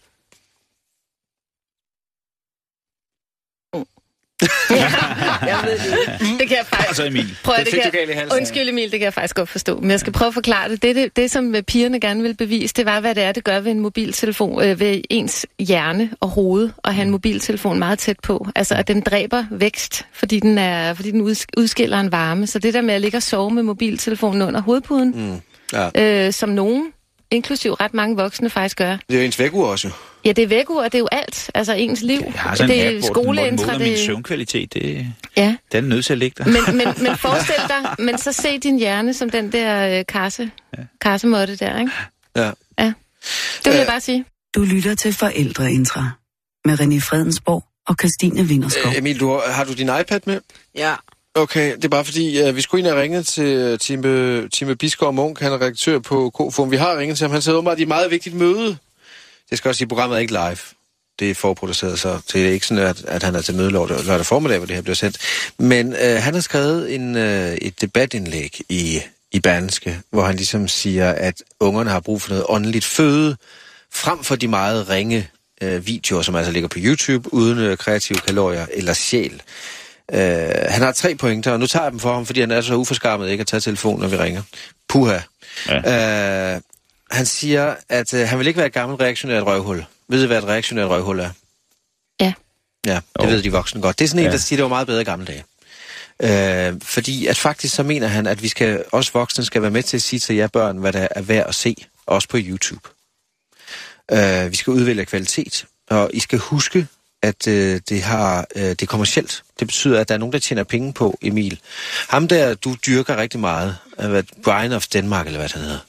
Ja, jeg ved det. Det kan jeg faktisk... Altså Emil. Prøv at, det det fik kan... du galt i halsen. Undskyld Emil, det kan jeg faktisk godt forstå. Men jeg skal prøve at forklare det. Det, det, det som pigerne gerne vil bevise, det var, hvad det er, det gør ved en mobiltelefon, øh, ved ens hjerne og hoved, og have en mobiltelefon meget tæt på. Altså, at den dræber vækst, fordi den, er, fordi den udskiller en varme. Så det der med at ligge og sove med mobiltelefonen under hovedpuden, mm. ja. øh, som nogen, inklusiv ret mange voksne, faktisk gør. Det er jo ens vækkeur også jo. Ja, det er vækkeur, det er jo alt. Altså ens liv. Jeg har sådan det en app, hvor den måler min det... søvnkvalitet. Det, ja. det er den nødt til at ligge der. Men, men, men forestil dig, men så se din hjerne som den der øh, karse, ja. karsemåtte der, ikke? Ja. Ja, det vil øh, jeg bare sige. Du lytter til Forældreintra med René Fredensborg og Christine Vinderskov. Øh, Emil, du, har du din iPad med? Ja. Okay, det er bare fordi, uh, vi skulle ind og ringe til uh, Time, Time Biskov Munk, han er redaktør på K-F O M. Vi har ringet til ham, han sidder åbenbart i et meget vigtigt møde. Det skal også sige, at programmet er ikke live. Det er forproduceret, så det er ikke sådan, at, at han er til møde lørdag, lørdag formiddag, hvor det her bliver sendt. Men uh, han har skrevet en, uh, et debatindlæg i, i Berlingske, hvor han ligesom siger, at ungerne har brug for noget åndeligt føde, frem for de meget ringe uh, videoer, som altså ligger på YouTube, uden uh, kreative kalorier eller sjæl. Uh, han har tre pointer, og nu tager jeg dem for ham, fordi han er så uforskammet ikke at tage telefonen, når vi ringer. Puha. Ja. Uh, han siger, at uh, han vil ikke være et gammelt reaktionært røvhul. Ved I, hvad et reaktionært røvhul er? Ja. Ja, det oh. ved de voksne godt. Det er sådan en, ja. der siger, det var meget bedre i gamle dage. Uh, fordi at faktisk så mener han, at vi skal, os voksne skal være med til at sige til jer børn, hvad der er værd at se, også på YouTube. Uh, vi skal udvælge kvalitet, og I skal huske, at øh, det har øh, det er kommercielt. Det betyder, at der er nogen, der tjener penge på, Emil. Ham der, du dyrker rigtig meget. Øh, Brian of Denmark, eller hvad han hedder.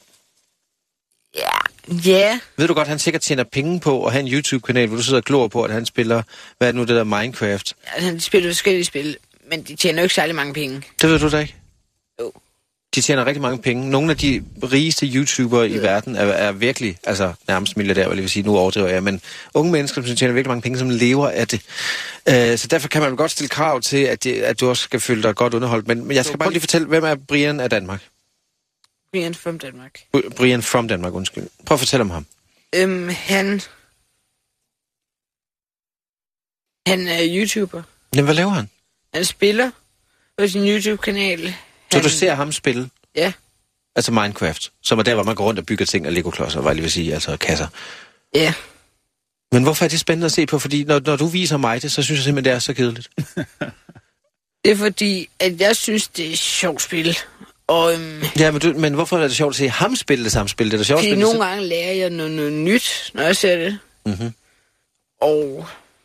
Ja, ja. Yeah. Ved du godt, han sikkert tjener penge på at have en YouTube-kanal, hvor du sidder og glor på, at han spiller, hvad er det nu, det der Minecraft? Ja, han spiller forskellige spil, men de tjener jo ikke særlig mange penge. Det ved du da ikke? Jo. De tjener rigtig mange penge. Nogle af de rigeste YouTubere i verden er, er virkelig, altså nærmest milliardær, hvad jeg vil sige, nu overdriver jeg, men unge mennesker, som tjener virkelig mange penge, som lever af det. Uh, så derfor kan man godt stille krav til, at, det, at du også skal føle dig godt underholdt. Men, men jeg skal bare lige fortælle, hvem er Brian af Danmark? Brian from Danmark. Brian from Danmark, undskyld. Prøv at fortælle om ham. Øhm, han... Han er YouTuber. Jamen, hvad laver han? Han spiller på sin YouTube-kanal. Han... Så du ser ham spille? Ja. Altså Minecraft, som er der, hvor man går rundt og bygger ting af Lego-klodser, hvad jeg lige vil sige, altså kasser. Ja. Men hvorfor er det spændende at se på? Fordi når, når du viser mig det, så synes jeg simpelthen, det er så kedeligt. Det er fordi, at jeg synes, det er et sjovt spil. Og, øhm, ja, men, du, men hvorfor er det sjovt at se ham spille det samme spil? Det er det sjovt fordi spille nogle det gange lærer jeg noget, noget nyt, når jeg ser det. Mm-hmm. Og...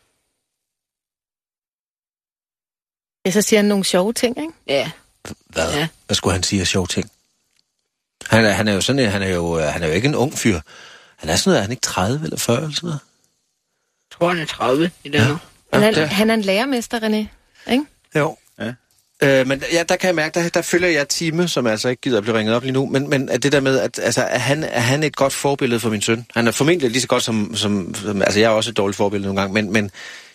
Ja, så siger han nogle sjove ting, ikke? Ja. Hvad? Ja. Hvad skulle han sige af sjove ting? Han er, han er jo sådan, han er jo, han er jo ikke en ung fyr. Han er sådan noget, er han ikke tredive eller fyrre eller sådan noget? Jeg tror, han er tredive i den her. Ja, han, er, han er en lærermester, René, ikke? Jo. Ja. Øh, men ja, der kan jeg mærke, der, der følger jeg Time, som altså ikke gider at blive ringet op lige nu, men, men er det der med, at altså, er, han, er han et godt forbillede for min søn? Han er formentlig lige så godt som, som, som altså jeg er også et dårligt forbillede nogle gange, men, men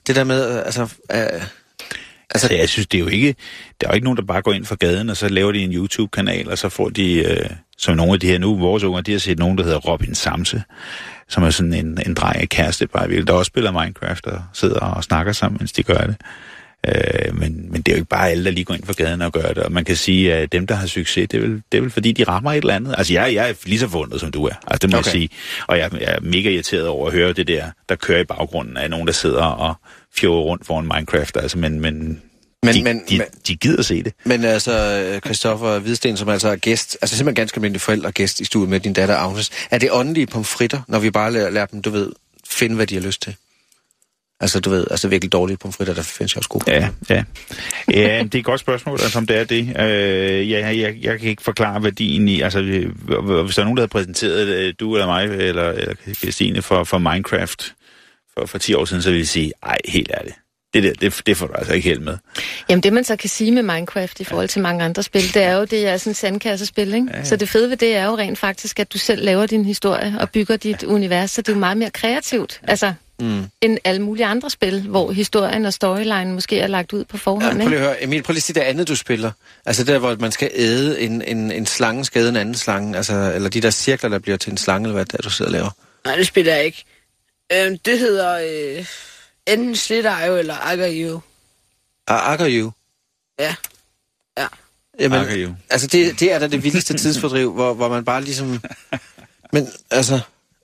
det der med, altså... Øh, Altså, altså, jeg synes, det er jo ikke... Der er jo ikke nogen, der bare går ind fra gaden, og så laver de en YouTube-kanal, og så får de, øh, som nogle af de her nu, vores unger, de har set nogen, der hedder Robin Samse, som er sådan en, en dreng af kæreste, bare virkelig, der også spiller Minecraft og sidder og snakker sammen, mens de gør det. Øh, men, men det er jo ikke bare alle, der lige går ind fra gaden og gør det, og man kan sige, at dem, der har succes, det er vel, det er vel fordi, de rammer et eller andet. Altså, jeg, jeg er lige så forundret, som du er. Altså, det må okay. jeg sige. Og jeg, jeg er mega irriteret over at høre det der, der kører i baggrunden af nogen, der sidder og fjorder rundt foran Minecraft, altså, men, men, men, de, men, de, men de gider se det. Men altså, Christoffer Hvidsten, som altså er gæst, altså simpelthen ganske almindelig forældre og gæst i studiet med din datter Agnes, er det åndelige pomfritter, når vi bare lærer, lærer dem, du ved, finde, hvad de har lyst til? Altså, du ved, altså virkelig dårlige pomfritter, der findes jo også gode. Ja, ja. Ja, det er et godt spørgsmål, altså om det er det. Øh, ja, jeg, jeg kan ikke forklare værdien i, altså hvis der er nogen, der har præsenteret du eller mig, eller, eller Christine for, for Minecraft for, for ti år siden, så vil jeg sige, ej, helt ærligt. Det der, det, det får du altså ikke helt med. Jamen det, man så kan sige med Minecraft i forhold til mange andre spil, det er jo, det er sådan et sandkassespil, ikke? Ja, ja. Så det fede ved det er jo rent faktisk, at du selv laver din historie og bygger dit univers, så det er jo meget mere kreativt, altså, mm. end alle mulige andre spil, hvor historien og storyline måske er lagt ud på forhånd, ja, prøv lige at høre, Emil, prøv lige at sige det andet, du spiller. Altså der, hvor man skal æde en, en, en slange, skade en anden slange, altså, eller de der cirkler, der bliver til en slange, eller hvad det er, du sidder og laver. Nej, det spiller jeg ikke. Øhm, det hedder... Øh... Enten Slitter eller Agar-You. Agar-You? Ja. Ja. Jamen, Agar-You. Altså, det, det er da det vildeste tidsfordriv, hvor, hvor man bare ligesom... Men, altså...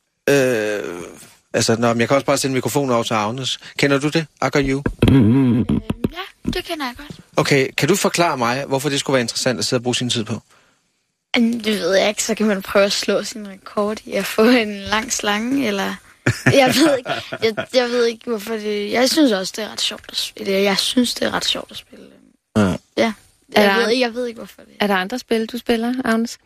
Øh, altså, nå, men jeg kan også bare sende mikrofonen over til Agnes. Kender du det, Agar-You? Øh, ja, det kender jeg godt. Okay, kan du forklare mig, hvorfor det skulle være interessant at sidde og bruge sin tid på? Det ved jeg ikke, så kan man prøve at slå sin rekord i at få en lang slange, eller... Jeg ved ikke, jeg, jeg ved ikke, hvorfor det... Jeg synes også, det er ret sjovt at spille. Jeg synes, det er ret sjovt at spille. Ja. Ja. Jeg, der, ved, jeg ved ikke, hvorfor det er. der andre spil, du spiller, Agnes?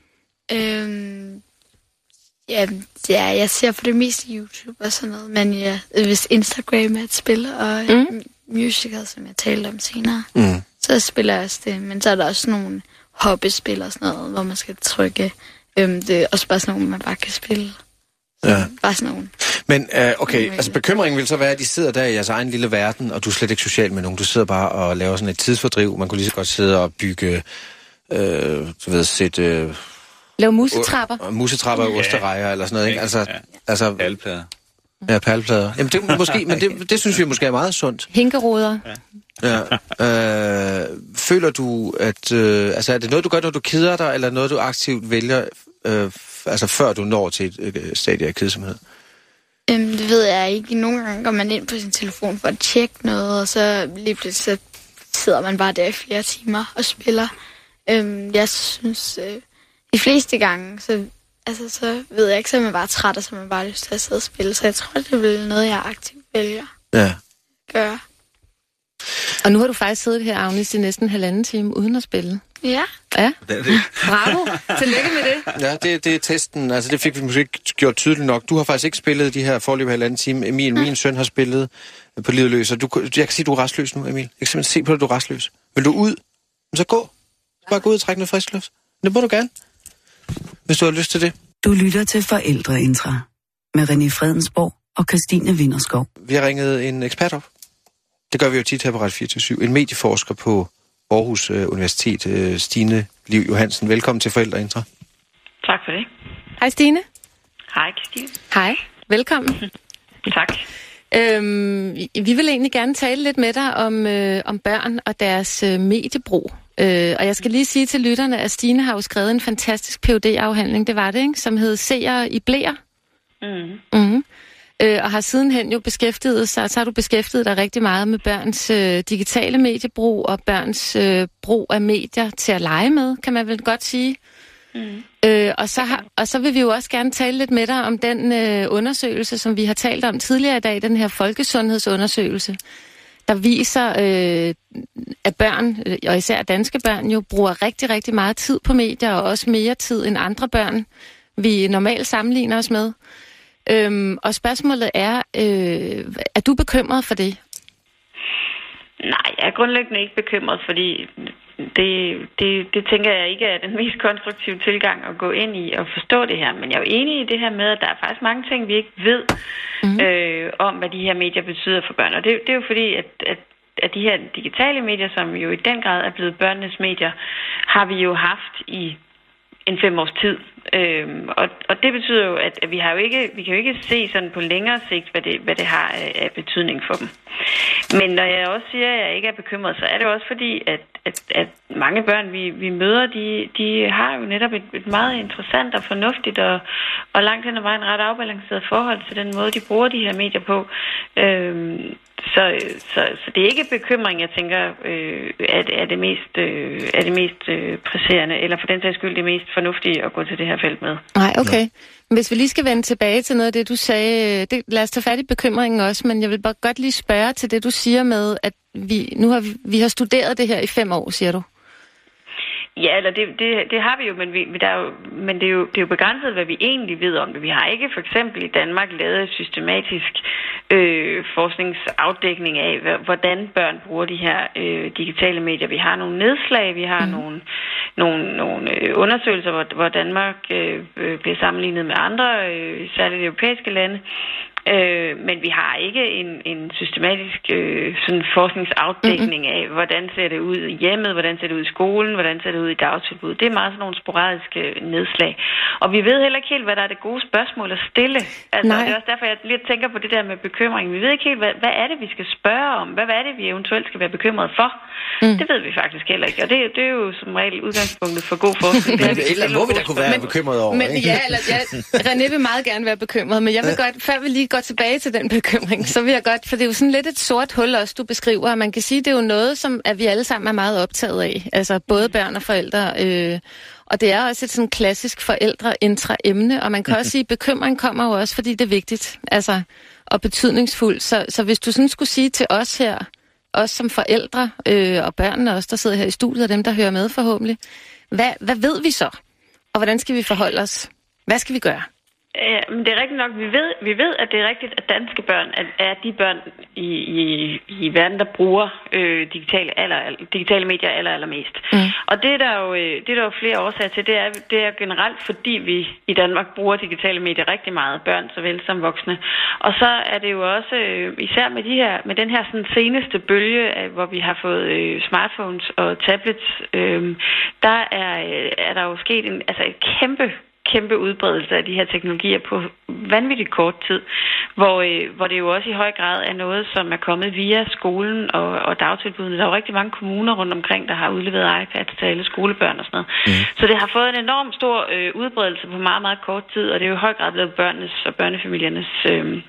Øhm, ja, ja, jeg ser for det meste YouTube og sådan noget, men ja, hvis Instagram er et spil, og mm. musical, som jeg talte om senere, mm. så spiller jeg også det. Men så er der også nogle hobbyspil og sådan noget, hvor man skal trykke. Øhm, det er også bare sådan nogle, man bare kan spille. Ja. Bare sådan nogen. Men øh, okay, altså bekymringen vil så være, at de sidder der i jeres egen lille verden, og du er slet ikke social med nogen. Du sidder bare og laver sådan et tidsfordriv. Man kunne lige så godt sidde og bygge, øh, du ved, sætte... Øh, Lave musetrapper. Uh, musetrapper og ja. Osterrejer eller sådan noget, ikke? Altså, ja. altså, palplader. Ja, palplader. Jamen det måske, men det, det synes vi måske er meget sundt. Hinkeroder. Ja. ja. Øh, føler du, at... Øh, altså er det noget, du gør, når du keder dig, eller noget, du aktivt vælger... Øh, altså før du når til et øh, stadie af kedsomhed? Øhm, det ved jeg ikke. Nogle gange går man ind på sin telefon for at tjekke noget, og så lige pludselig så sidder man bare der i flere timer og spiller. Øhm, jeg synes, øh, de fleste gange, så, altså, så ved jeg ikke, så er man bare træt, og så man bare lyst til at sidde og spille. Så jeg tror, det er vel noget, jeg aktivt vælger ja. gøre. Og nu har du faktisk siddet her, Agnes, i næsten en halvanden time uden at spille. Ja. Ja. Bravo. Tillykke med det. Ja, det, det er testen. Altså, det fik vi måske ikke gjort tydeligt nok. Du har faktisk ikke spillet de her forløb af halvanden time. Emil, mm. min søn, har spillet på livet løs. Og du, jeg kan sige, at du er restløs nu, Emil. Jeg kan simpelthen se på dig, du er restløs. Vil du ud? Så gå. Bare gå ud og trække noget frisk luft. Det må du gerne. Hvis du har lyst til det. Du lytter til Forældreintra med René Fredensborg og Christine Vinderskov. Vi har ringet en ekspert op. Det gør vi jo tit her på Radio fireogtyve syv. En medieforsker på Aarhus øh, Universitet, øh, Stine Liv Johansen. Velkommen til Forældreintra. Tak for det. Hej Stine. Hej Christine. Hej, velkommen. Tak. Øhm, vi vil egentlig gerne tale lidt med dig om, øh, om børn og deres øh, mediebrug. Øh, og jeg skal lige sige til lytterne, at Stine har jo skrevet en fantastisk P H D-afhandling, det var det, ikke? Som hed Seere i bleer. Mm. Mm-hmm. Øh, og har sidenhen jo beskæftiget sig, så har du beskæftiget dig rigtig meget med børns øh, digitale mediebrug og børns øh, brug af medier til at lege med, kan man vel godt sige. Mm. Øh, og, så har, og så vil vi jo også gerne tale lidt med dig om den øh, undersøgelse, som vi har talt om tidligere i dag, den her folkesundhedsundersøgelse, der viser, øh, at børn, og især danske børn, jo bruger rigtig, rigtig meget tid på medier, og også mere tid end andre børn, vi normalt sammenligner os med. Øhm, og spørgsmålet er, øh, er du bekymret for det? Nej, jeg er grundlæggende ikke bekymret, fordi det, det, det tænker jeg ikke er den mest konstruktive tilgang at gå ind i og forstå det her. Men jeg er jo enig i det her med, at der er faktisk mange ting, vi ikke ved mm. øh, om, hvad de her medier betyder for børn. Og det, det er jo fordi, at, at, at de her digitale medier, som jo i den grad er blevet børnenes medier, har vi jo haft i en fem års tid. Øhm, og, og det betyder jo, at, at vi har jo ikke, vi kan jo ikke se sådan på længere sigt, hvad det, hvad det har af, af betydning for dem. Men når jeg også siger, at jeg ikke er bekymret, så er det også fordi, at, at, at mange børn, vi, vi møder, de, de har jo netop et, et meget interessant og fornuftigt og, og langt hen ad vejen ret afbalanceret forhold til den måde, de bruger de her medier på. Øhm, Så, så, så det er ikke bekymring, jeg tænker, øh, er, er det mest, øh, er det mest øh, presserende, eller for den sags skyld det mest fornuftige at gå til det her felt med. Nej, okay. Hvis vi lige skal vende tilbage til noget af det, du sagde, det, lad os tage fat i bekymringen også, men jeg vil bare godt lige spørge til det, du siger med, at vi nu har, vi har studeret det her i fem år, siger du? Ja, eller det, det, det har vi jo, men, vi, der er jo, men det, er jo, det er jo begrænset, hvad vi egentlig ved om det. Vi har ikke for eksempel i Danmark lavet systematisk øh, forskningsafdækning af, hvordan børn bruger de her øh, digitale medier. Vi har nogle nedslag, vi har mm. nogle, nogle, nogle undersøgelser, hvor, hvor Danmark øh, bliver sammenlignet med andre, øh, særligt europæiske lande. Øh, men vi har ikke en, en systematisk øh, sådan forskningsafdækning af, hvordan ser det ud i hjemmet, hvordan ser det ud i skolen, hvordan ser det ud i dagtilbud. Det er meget sådan nogle sporadiske nedslag. Og vi ved heller ikke helt, hvad der er det gode spørgsmål at stille. Altså, det er også derfor, jeg lidt tænker på det der med bekymring. Vi ved ikke helt, hvad, hvad er det, vi skal spørge om? Hvad, hvad er det, vi eventuelt skal være bekymret for? Mm. Det ved vi faktisk heller ikke. Og det, det er jo som regel udgangspunktet for god forskning. Men det, eller må vi da kunne være men, bekymret over, men, ikke? Ja, eller, ja, René vil meget gerne være bekymret, men jeg vil godt, før vi lige går tilbage til den bekymring, så vil jeg godt, for det er jo sådan lidt et sort hul også, du beskriver, og man kan sige, det er jo noget, som at vi alle sammen er meget optaget af, altså både børn og forældre, øh, og det er også et sådan klassisk forældre-intra-emne, og man kan også sige, at bekymring kommer jo også, fordi det er vigtigt, altså, og betydningsfuldt, så, så hvis du sådan skulle sige til os her, os som forældre, øh, og børnene også, der sidder her i studiet, og dem, der hører med forhåbentlig, hvad, hvad ved vi så? Og hvordan skal vi forholde os? Hvad skal vi gøre? Ja, men det er rigtigt nok. Vi ved, vi ved, at det er rigtigt, at danske børn er, er de børn i, i, i verden, der bruger øh, digitale, aller, digitale medier aller, allermest. Mm. Og det er, der jo, det er der jo flere årsager til. Det er, det er generelt, fordi vi i Danmark bruger digitale medier rigtig meget, børn såvel som voksne. Og så er det jo også, øh, især med, de her, med den her sådan, seneste bølge, af, hvor vi har fået øh, smartphones og tablets, øh, der er, er der jo sket en, altså et kæmpe kæmpe udbredelse af de her teknologier på vanvittigt kort tid, hvor, øh, hvor det jo også i høj grad er noget, som er kommet via skolen og, og dagtilbudene. Der er jo rigtig mange kommuner rundt omkring, der har udleveret iPads til alle skolebørn og sådan noget. Mm. Så det har fået en enorm stor øh, udbredelse på meget, meget kort tid, og det er jo i høj grad blevet børnenes og børnefamiliernes øh,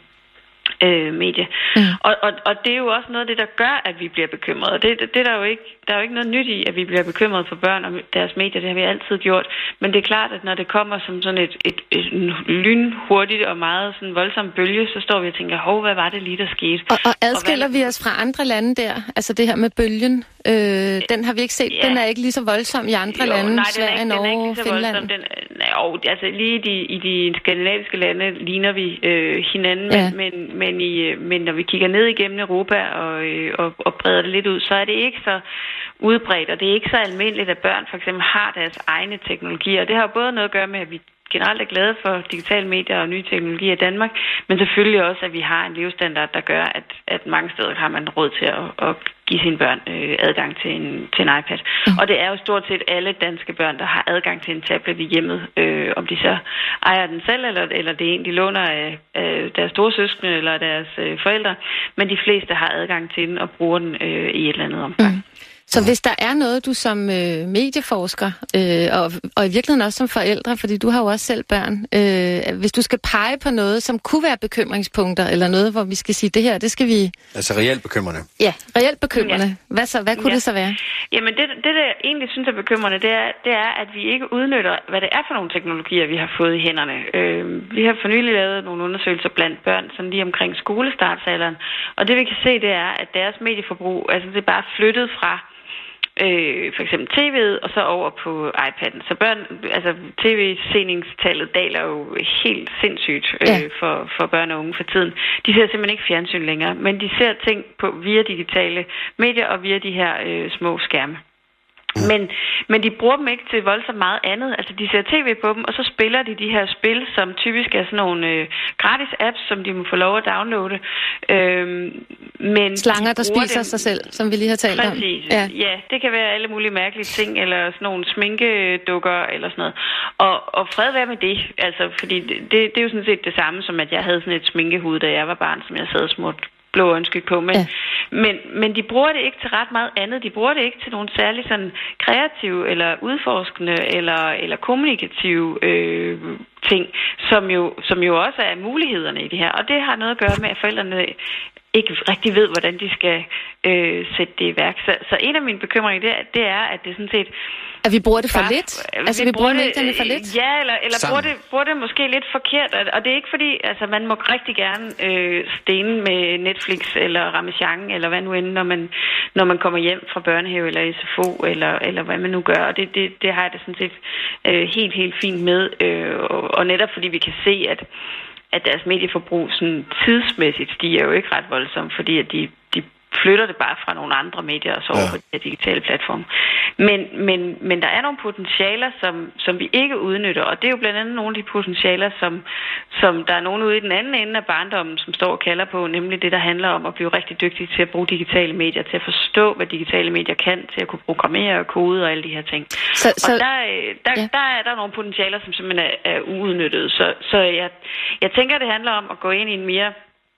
øh, medie. Mm. Og, og, og det er jo også noget af det, der gør, at vi bliver bekymrede. Og det, det, det er der jo ikke, der er jo ikke noget nyt i, at vi bliver bekymrede for børn og deres medier. Det har vi altid gjort. Men det er klart, at når det kommer som sådan et, et, et lynhurtigt og meget sådan voldsomt bølge, så står vi og tænker, hov, hvad var det lige, der skete? Og, og adskiller og hvad... vi os fra andre lande der? Altså det her med bølgen, øh, den har vi ikke set. Ja. Den er ikke lige så voldsom i andre jo, lande. Nej, Sverige, Norge, Finland. Den, nej, og, altså lige i de, i de skandinaviske lande ligner vi øh, hinanden, ja. men, men, men, i, men når vi kigger ned igennem Europa og, øh, og, og breder det lidt ud, så er det ikke så udbredt, og det er ikke så almindeligt, at børn for eksempel har deres egne teknologier. Det har både noget at gøre med, at vi generelt er glade for digitale medier og nye teknologier i Danmark, men selvfølgelig også, at vi har en levestandard, der gør, at, at mange steder har man råd til at, at give sine børn øh, adgang til en, til en iPad. Mm. Og det er jo stort set alle danske børn, der har adgang til en tablet i hjemmet, øh, om de så ejer den selv, eller, eller det er en, de låner af, af deres store søskende eller deres øh, forældre, men de fleste har adgang til den og bruger den øh, i et eller andet omfang. Mm. Så hvis der er noget, du som øh, medieforsker, øh, og, og i virkeligheden også som forældre, fordi du har jo også selv børn, øh, hvis du skal pege på noget, som kunne være bekymringspunkter, eller noget, hvor vi skal sige, det her, det skal vi... Altså reelt bekymrende. Ja, reelt bekymrende. Ja. Hvad, så, hvad kunne ja. det så være? Jamen det, det, der jeg egentlig synes er bekymrende, det er, det er, at vi ikke udnytter, hvad det er for nogle teknologier, vi har fået i hænderne. Øh, vi har for nylig lavet nogle undersøgelser blandt børn, sådan lige omkring skolestartsalderen, og det vi kan se, det er, at deres medieforbrug, altså det er bare flyttet fra Øh, for eksempel tv'et, og så over på iPad'en. Så børn, altså tv-seningstallet daler jo helt sindssygt øh, ja. for, for børn og unge for tiden. De ser simpelthen ikke fjernsyn længere, men de ser ting på via digitale medier og via de her øh, små skærme. Mm. Men, men de bruger dem ikke til voldsomt meget andet. Altså, de ser tv på dem, og så spiller de de her spil, som typisk er sådan nogle øh, gratis apps, som de må få lov at downloade. Øhm, men slanger, der spiser dem, sig selv, som vi lige har talt præcis, om. Præcis. Ja. ja, det kan være alle mulige mærkelige ting, eller sådan nogle sminkedukker, eller sådan noget. Og, og fred være med det, altså, fordi det, det, det er jo sådan set det samme, som at jeg havde sådan et sminkehoved, da jeg var barn, som jeg sad smurt blå øjenskyld på, men, ja. men, men de bruger det ikke til ret meget andet. De bruger det ikke til nogle særlig sådan kreative, eller udforskende, eller, eller kommunikative øh, ting, som jo, som jo også er mulighederne i det her. Og det har noget at gøre med, at forældrene ikke rigtig ved, hvordan de skal øh, sætte det i værk. Så, så en af mine bekymringer, det, det er, at det sådan set... At vi bruger det for bare, lidt? Altså, vi, vi bruger medierne for lidt? Ja, eller, eller bruger, det, bruger det måske lidt forkert. Og det er ikke fordi, altså, man må rigtig gerne øh, stene med Netflix eller Ramachan, eller hvad nu end, når man, når man kommer hjem fra børnehave eller S F O, eller, eller hvad man nu gør. Og det, det, det har jeg det sådan set øh, helt, helt fint med. Øh, og, og netop fordi vi kan se, at at deres medieforbrug sådan tidsmæssigt stiger jo ikke ret voldsomt, fordi at de, de flytter det bare fra nogle andre medier og så over ja. på de digitale platforme. Men, men, men der er nogle potentialer, som, som vi ikke udnytter, og det er jo blandt andet nogle af de potentialer, som, som der er nogen ude i den anden ende af barndommen, som står og kalder på, nemlig det, der handler om at blive rigtig dygtig til at bruge digitale medier, til at forstå, hvad digitale medier kan, til at kunne programmere og kode og alle de her ting. Så, og så, der, der, ja. der er der nogle potentialer, som simpelthen er, er uudnyttet. Så, så jeg, jeg tænker, det handler om at gå ind i en mere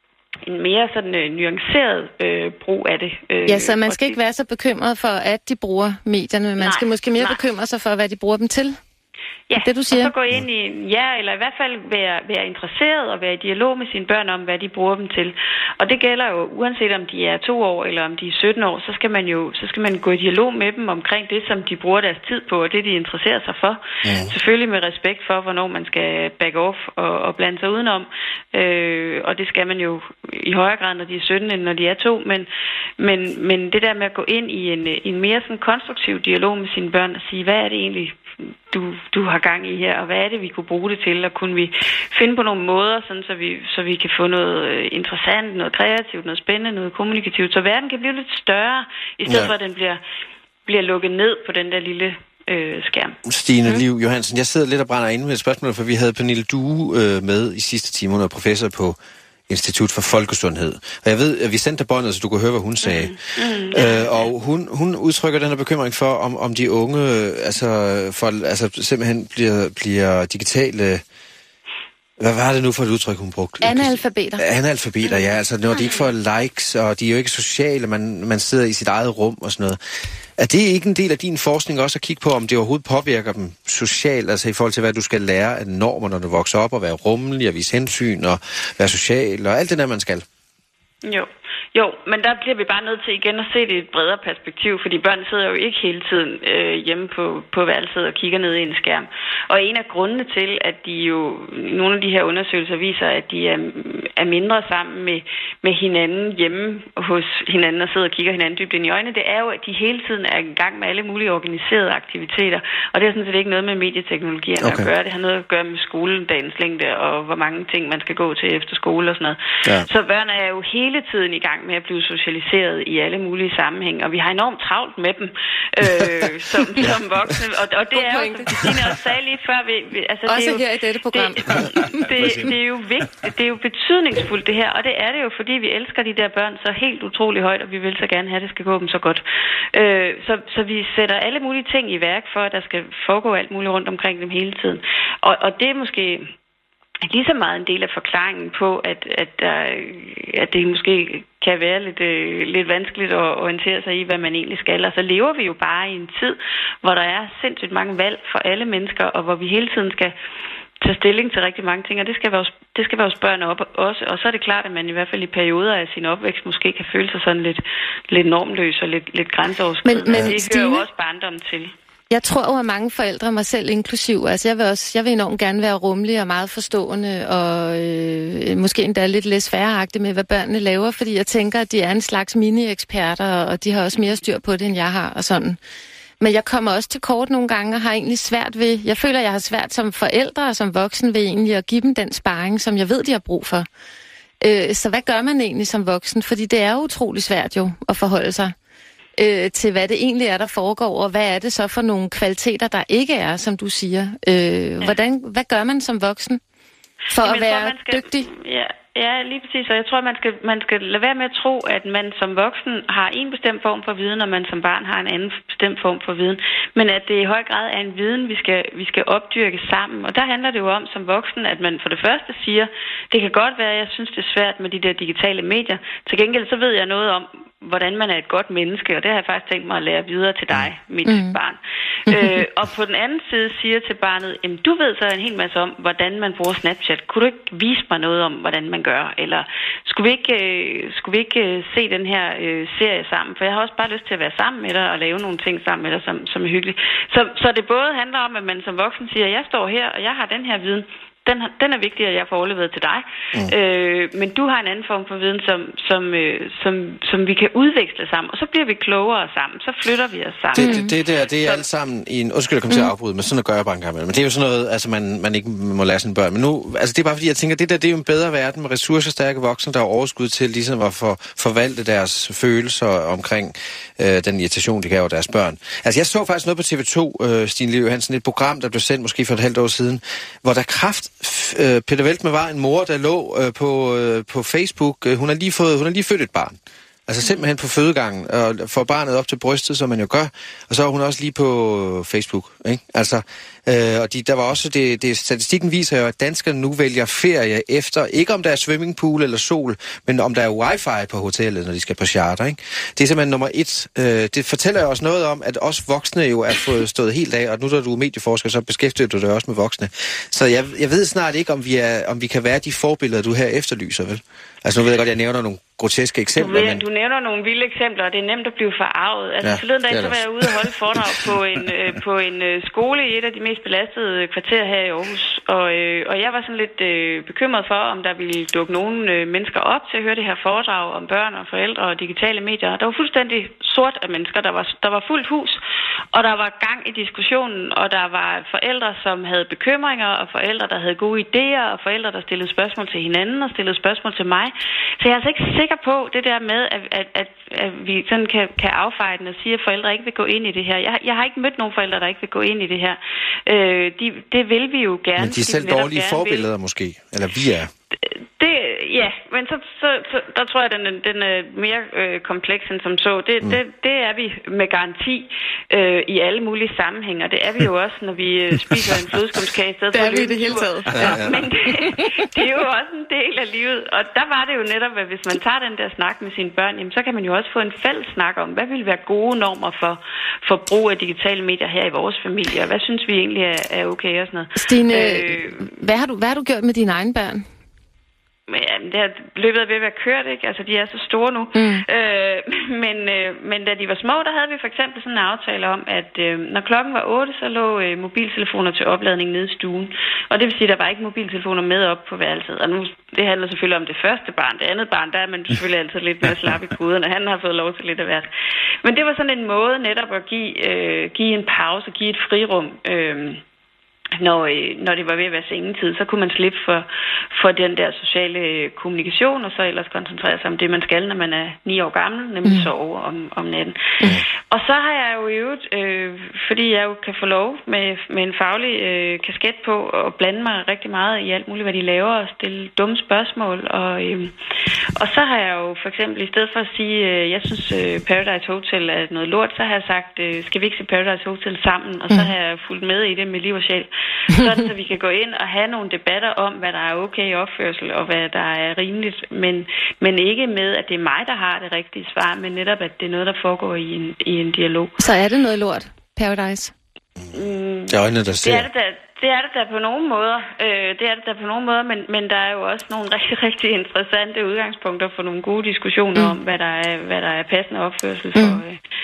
en mere sådan øh, nuanceret øh, brug af det. Øh, ja, så man skal ikke være så bekymret for, at de bruger medierne, men man nej, skal måske mere nej. bekymre sig for, hvad de bruger dem til. Ja, det, du siger. og så gå ind i, ja, eller i hvert fald være, være interesseret og være i dialog med sine børn om, hvad de bruger dem til. Og det gælder jo, uanset om de er to år eller om de er sytten år, så skal man jo så skal man gå i dialog med dem omkring det, som de bruger deres tid på, og det, de interesserer sig for. Ja. Selvfølgelig med respekt for, hvornår man skal back off og, og blande sig udenom. Øh, og det skal man jo i højere grad, når de er sytten, end når de er to. Men, men, men det der med at gå ind i en, en mere sådan konstruktiv dialog med sine børn og sige, hvad er det egentlig, du, du har gang i her, og hvad er det, vi kunne bruge det til, og kunne vi finde på nogle måder, sådan, så, vi, så vi kan få noget interessant, noget kreativt, noget spændende, noget kommunikativt, så verden kan blive lidt større, i stedet ja. for at den bliver, bliver lukket ned på den der lille øh, skærm. Stine mm. Liv Johansen, jeg sidder lidt og brænder inde med et spørgsmål, for vi havde Pernille Due øh, med i sidste time, hun er professor på Institut for Folkesundhed. Og jeg ved, at vi sendte båndet, så du kunne høre, hvad hun sagde. Mm. Mm, ja. øh, og hun, hun udtrykker den her bekymring for, om, om de unge altså, for, altså, simpelthen bliver, bliver digitale... Hvad var det nu for et udtryk, hun brugte? Analfabeter. Analfabeter, ja. Altså, når de ikke får likes, og de er jo ikke sociale, man, man sidder i sit eget rum og sådan noget. Er det ikke en del af din forskning også at kigge på, om det overhovedet påvirker dem socialt, altså i forhold til, hvad du skal lære af normer, når du vokser op, og være rummelig, og vise hensyn, og være social, og alt det der, man skal? Jo. Jo, men der bliver vi bare nødt til igen at se det i et bredere perspektiv, fordi børn sidder jo ikke hele tiden øh, hjemme på, på værelset og kigger ned i en skærm. Og en af grundene til, at de jo, nogle af de her undersøgelser viser, at de er, er mindre sammen med, med hinanden hjemme hos hinanden og sidder og kigger hinanden dybt ind i øjnene, det er jo, at de hele tiden er i gang med alle mulige organiserede aktiviteter. Og det har sådan set ikke noget med medieteknologierne okay. at gøre. Det har noget at gøre med skoledagens længde og hvor mange ting man skal gå til efter skole og sådan noget. Ja. Så børn er jo hele tiden i gang med at blive socialiseret i alle mulige sammenhæng, og vi har enormt travlt med dem øh, som, ja. som voksne, og, og det God er jo, som Christine også sagde lige før, vi, vi, altså også det er jo, her i dette program. Det, det, det er jo vigtigt, det er jo betydningsfuldt det her, og det er det jo, fordi vi elsker de der børn så helt utrolig højt, og vi vil så gerne have, at det skal gå dem så godt. Øh, så, så vi sætter alle mulige ting i værk for, at der skal foregå alt muligt rundt omkring dem hele tiden. Og, og det er måske lige så meget en del af forklaringen på, at, at, der, at det måske kan være lidt, øh, lidt vanskeligt at orientere sig i, hvad man egentlig skal. Og så lever vi jo bare i en tid, hvor der er sindssygt mange valg for alle mennesker, og hvor vi hele tiden skal tage stilling til rigtig mange ting, og det skal vores, det skal vores børn op også. Og så er det klart, at man i hvert fald i perioder af sin opvækst måske kan føle sig sådan lidt, lidt normløs og lidt, lidt grænseoverskridende. Men, men det hører jo også barndom til. Jeg tror jo, at mange forældre, mig selv inklusiv, altså jeg vil også, jeg vil enormt gerne være rummelig og meget forstående, og øh, måske endda lidt lidt sværagtig med, hvad børnene laver, fordi jeg tænker, at de er en slags mini-eksperter, og de har også mere styr på det, end jeg har, og sådan. Men jeg kommer også til kort nogle gange, og har egentlig svært ved, jeg føler, at jeg har svært som forældre og som voksen ved egentlig at give dem den sparring, som jeg ved, de har brug for. Øh, så hvad gør man egentlig som voksen? Fordi det er jo utrolig svært jo at forholde sig øh, til hvad det egentlig er, der foregår, og hvad er det så for nogle kvaliteter, der ikke er, som du siger. Øh, ja. hvordan, hvad gør man som voksen for Jamen, at være tror, skal, dygtig? Ja. Ja, lige præcis. Og jeg tror, man skal, man skal lade være med at tro, at man som voksen har en bestemt form for viden, og man som barn har en anden bestemt form for viden. Men at det i høj grad er en viden, vi skal, vi skal opdyrke sammen. Og der handler det jo om som voksen, at man for det første siger, det kan godt være, at jeg synes, det er svært med de der digitale medier. Til gengæld så ved jeg noget om, hvordan man er et godt menneske, og det har jeg faktisk tænkt mig at lære videre til dig, mit mm. barn. øh, og på den anden side siger til barnet, jamen, du ved så en hel masse om, hvordan man bruger Snapchat. Kunne du ikke vise mig noget om, hvordan man gør? Eller skulle vi ikke, øh, skulle vi ikke øh, se den her øh, serie sammen? For jeg har også bare lyst til at være sammen med dig og lave nogle ting sammen med dig, som, som er hyggeligt. Så, så det både handler om, at man som voksen siger, jeg står her, og jeg har den her viden. Den, den er vigtig, at jeg får overleveret til dig. Mm. Øh, men du har en anden form for viden, som, som, øh, som, som vi kan udveksle sammen. Og så bliver vi klogere sammen. Så flytter vi os sammen. Det, det, det der, det er alt sammen i en... Undskyld, jeg kommer mm. til at afbryde, men sådan at gøre jeg bare en gang med. Men det er jo sådan noget, altså man, man ikke må lære sine børn. Men nu, altså det er bare fordi, jeg tænker, det der, det er jo en bedre verden med ressourcestærke voksne, der har overskud til ligesom at for, forvalte deres følelser omkring øh, den irritation, de gav over deres børn. Altså jeg så faktisk noget på T V to, øh, Stine Lie Johansen, et program, der blev sendt måske for et halvt år siden, hvor der kraft Øh, Peter Veltmer var en mor, der lå øh, på, øh, på Facebook. Øh, hun har lige fået, hun har lige født et barn. Altså simpelthen på fødegangen, og får barnet op til brystet, som man jo gør. Og så er hun også lige på Facebook, ikke? Altså, øh, og de, der var også, det, det, statistikken viser jo, at danskerne nu vælger ferie efter, ikke om der er swimmingpool eller sol, men om der er wifi på hotellet, når de skal på charter, ikke? Det er simpelthen nummer et. Øh, det fortæller jo også noget om, at os voksne jo er fået stået helt af, og nu da du er medieforsker, så beskæftiger du dig også med voksne. Så jeg, jeg ved snart ikke, om vi, er, om vi kan være de forbilleder, du her efterlyser, vel? Altså nu ved jeg godt, jeg nævner nogle groteske eksempler. Du, ved, men... du nævner nogle vilde eksempler, og det er nemt at blive forarvet. Altså ja, forleden dag, så var jeg ude og holde foredrag på en, øh, på en øh, skole i et af de mest belastede kvarterer her i Aarhus. Og, øh, og jeg var sådan lidt øh, bekymret for, om der ville dukke nogle øh, mennesker op til at høre det her foredrag om børn og forældre og digitale medier. Der var fuldstændig sort af mennesker. Der var, der var fuldt hus, og der var gang i diskussionen, og der var forældre, som havde bekymringer, og forældre, der havde gode idéer, og forældre, der stillede spørgsmål til hinanden og stillede spørgsmål til mig. Så jeg er altså ikke sikker på det der med, at, at, at, at vi sådan kan, kan affeje den og sige, at forældre ikke vil gå ind i det her. Jeg, jeg har ikke mødt nogen forældre, der ikke vil gå ind i det her. Øh, de, det vil vi jo gerne. Men de er selv dårlige forbilleder vil. Måske? Eller vi er? Det, ja, men så, så, så der tror jeg, at den, den er mere øh, kompleks end som så. Det, mm. det, det er vi med garanti øh, i alle mulige sammenhænge, og det er vi jo også, når vi øh, spiser en flødeskumskage i stedet for. Det er vi i det hele taget. Ja, ja. Men det, det er jo også en del af livet, og der var det jo netop, at hvis man tager den der snak med sine børn, jamen, så kan man jo også få en fælles snak om, hvad vil være gode normer for, for brug af digitale medier her i vores familie, og hvad synes vi egentlig er, er okay og sådan noget. Stine, øh, hvad, har du, hvad har du gjort med dine egne børn? Ja, det her løbet er ved at være kørt, ikke? Altså, de er så store nu. Mm. Øh, men, øh, men da de var små, der havde vi for eksempel sådan en aftale om, at øh, når klokken var otte, så lå øh, mobiltelefoner til opladning nede i stuen. Og det vil sige, at der var ikke mobiltelefoner med op på værelset. Og nu, det handler selvfølgelig om det første barn. Det andet barn, der er man selvfølgelig altid lidt mere slap i puden, og han har fået lov til lidt af hvert. Men det var sådan en måde netop at give, øh, give en pause, give et frirum, øh, Når, når det var ved at være sengetid, så kunne man slippe for, for den der sociale kommunikation, og så ellers koncentrere sig om det, man skal, når man er ni år gammel, nemlig mm. sove om, om natten. Mm. Og så har jeg jo i øvrigt, øh, fordi jeg jo kan få lov med, med en faglig øh, kasket på, og blande mig rigtig meget i alt muligt, hvad de laver, og stille dumme spørgsmål. Og, øh, og så har jeg jo for eksempel, i stedet for at sige, øh, jeg synes øh, Paradise Hotel er noget lort, så har jeg sagt, øh, skal vi ikke se Paradise Hotel sammen? Og så har jeg fulgt med i det med liv og sjæl. Sådan, så vi kan gå ind og have nogle debatter om, hvad der er okay i opførsel, og hvad der er rimeligt, men, men ikke med, at det er mig, der har det rigtige svar, men netop, at det er noget, der foregår i en, i en dialog. Så er det noget lort, Paradise? Mm, det er øjnene, der ser. Det er det, der, det er det der på nogle måder. Øh, det er det der på nogle måder, men, men der er jo også nogle rigtig, rigtig interessante udgangspunkter for nogle gode diskussioner mm. om, hvad der er, hvad der er passende opførsel for, mm. øh,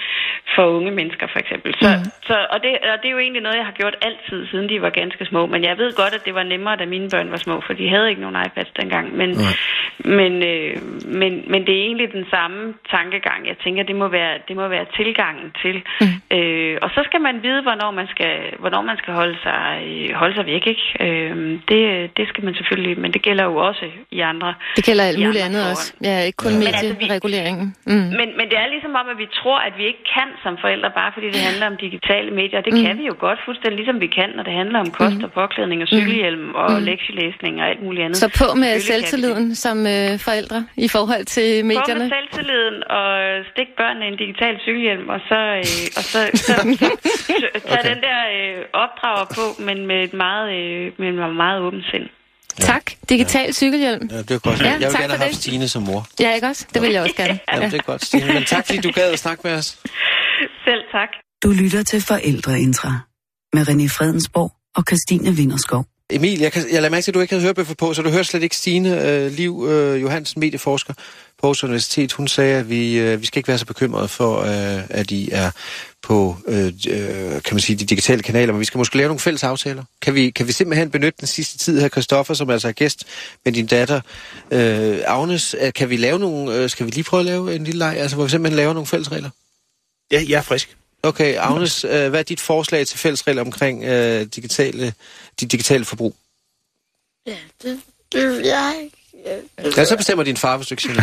for unge mennesker, for eksempel. Så, Mm. så, og, det, og det er jo egentlig noget, jeg har gjort altid, siden de var ganske små. Men jeg ved godt, at det var nemmere, da mine børn var små, for de havde ikke nogen iPads dengang. Men, Nej. men, øh, men, men det er egentlig den samme tankegang. Jeg tænker, det må være, det må være tilgangen til. Mm. Øh, og så skal man vide, hvornår man skal, hvornår man skal holde, sig, holde sig væk. Ikke? Øh, det, det skal man selvfølgelig, men det gælder jo også i andre. Det gælder alt i muligt andre andet forhold. også. Ja, ikke kun Men altså, vi- mediereguleringen. Mm. Men, men det er ligesom om, at vi tror, at vi ikke kan som forældre, bare fordi det handler om digitale medier. Det Mm. kan vi jo godt, fuldstændig ligesom vi kan, når det handler om kost og påklædning og cykelhjelm og Mm. lektielæsning og alt muligt andet. Så på med Selvfølgelig kan vi selvtilliden som øh, forældre i forhold til det. På medierne. med selvtilliden og stik børnene en digital cykelhjelm, og så, øh, og så, så, så, så tage Okay. den der øh, opdrager på, men med et meget, øh, med et meget åbent sind. Tak. Digital cykelhjelm. Ja, det er godt. Ja, Jeg vil tak gerne for have haft det. Stine som mor. Ja, ikke også? Det vil jeg også gerne. Ja, det er godt, Stine. Men tak, fordi du gad at snakke med os. Selv tak. Du lytter til Forældreintra med René Fredensborg og Christine Vinderskov. Emil, jeg, kan, jeg lader mærke til, at du ikke havde hørebøffer på, så du hører slet ikke Stine øh, Liv øh, Johansen, medieforsker på Aarhus Universitet. Hun sagde, at vi, øh, vi skal ikke være så bekymrede for, øh, at I er på øh, øh, kan man sige, de digitale kanaler, men vi skal måske lave nogle fælles aftaler. Kan vi, kan vi simpelthen benytte den sidste tid her, Christoffer, som altså er gæst med din datter, øh, Agnes, øh, kan vi lave nogle, øh, skal vi lige prøve at lave en lille leg, altså hvor vi simpelthen laver nogle fælles regler? Ja, jeg er frisk. Okay, Agnes, øh, hvad er dit forslag til fælles regler omkring øh, digitale, de digitale forbrug? Ja, det, det jeg ikke. Ja, så bestemmer din far, hvis du ikke siger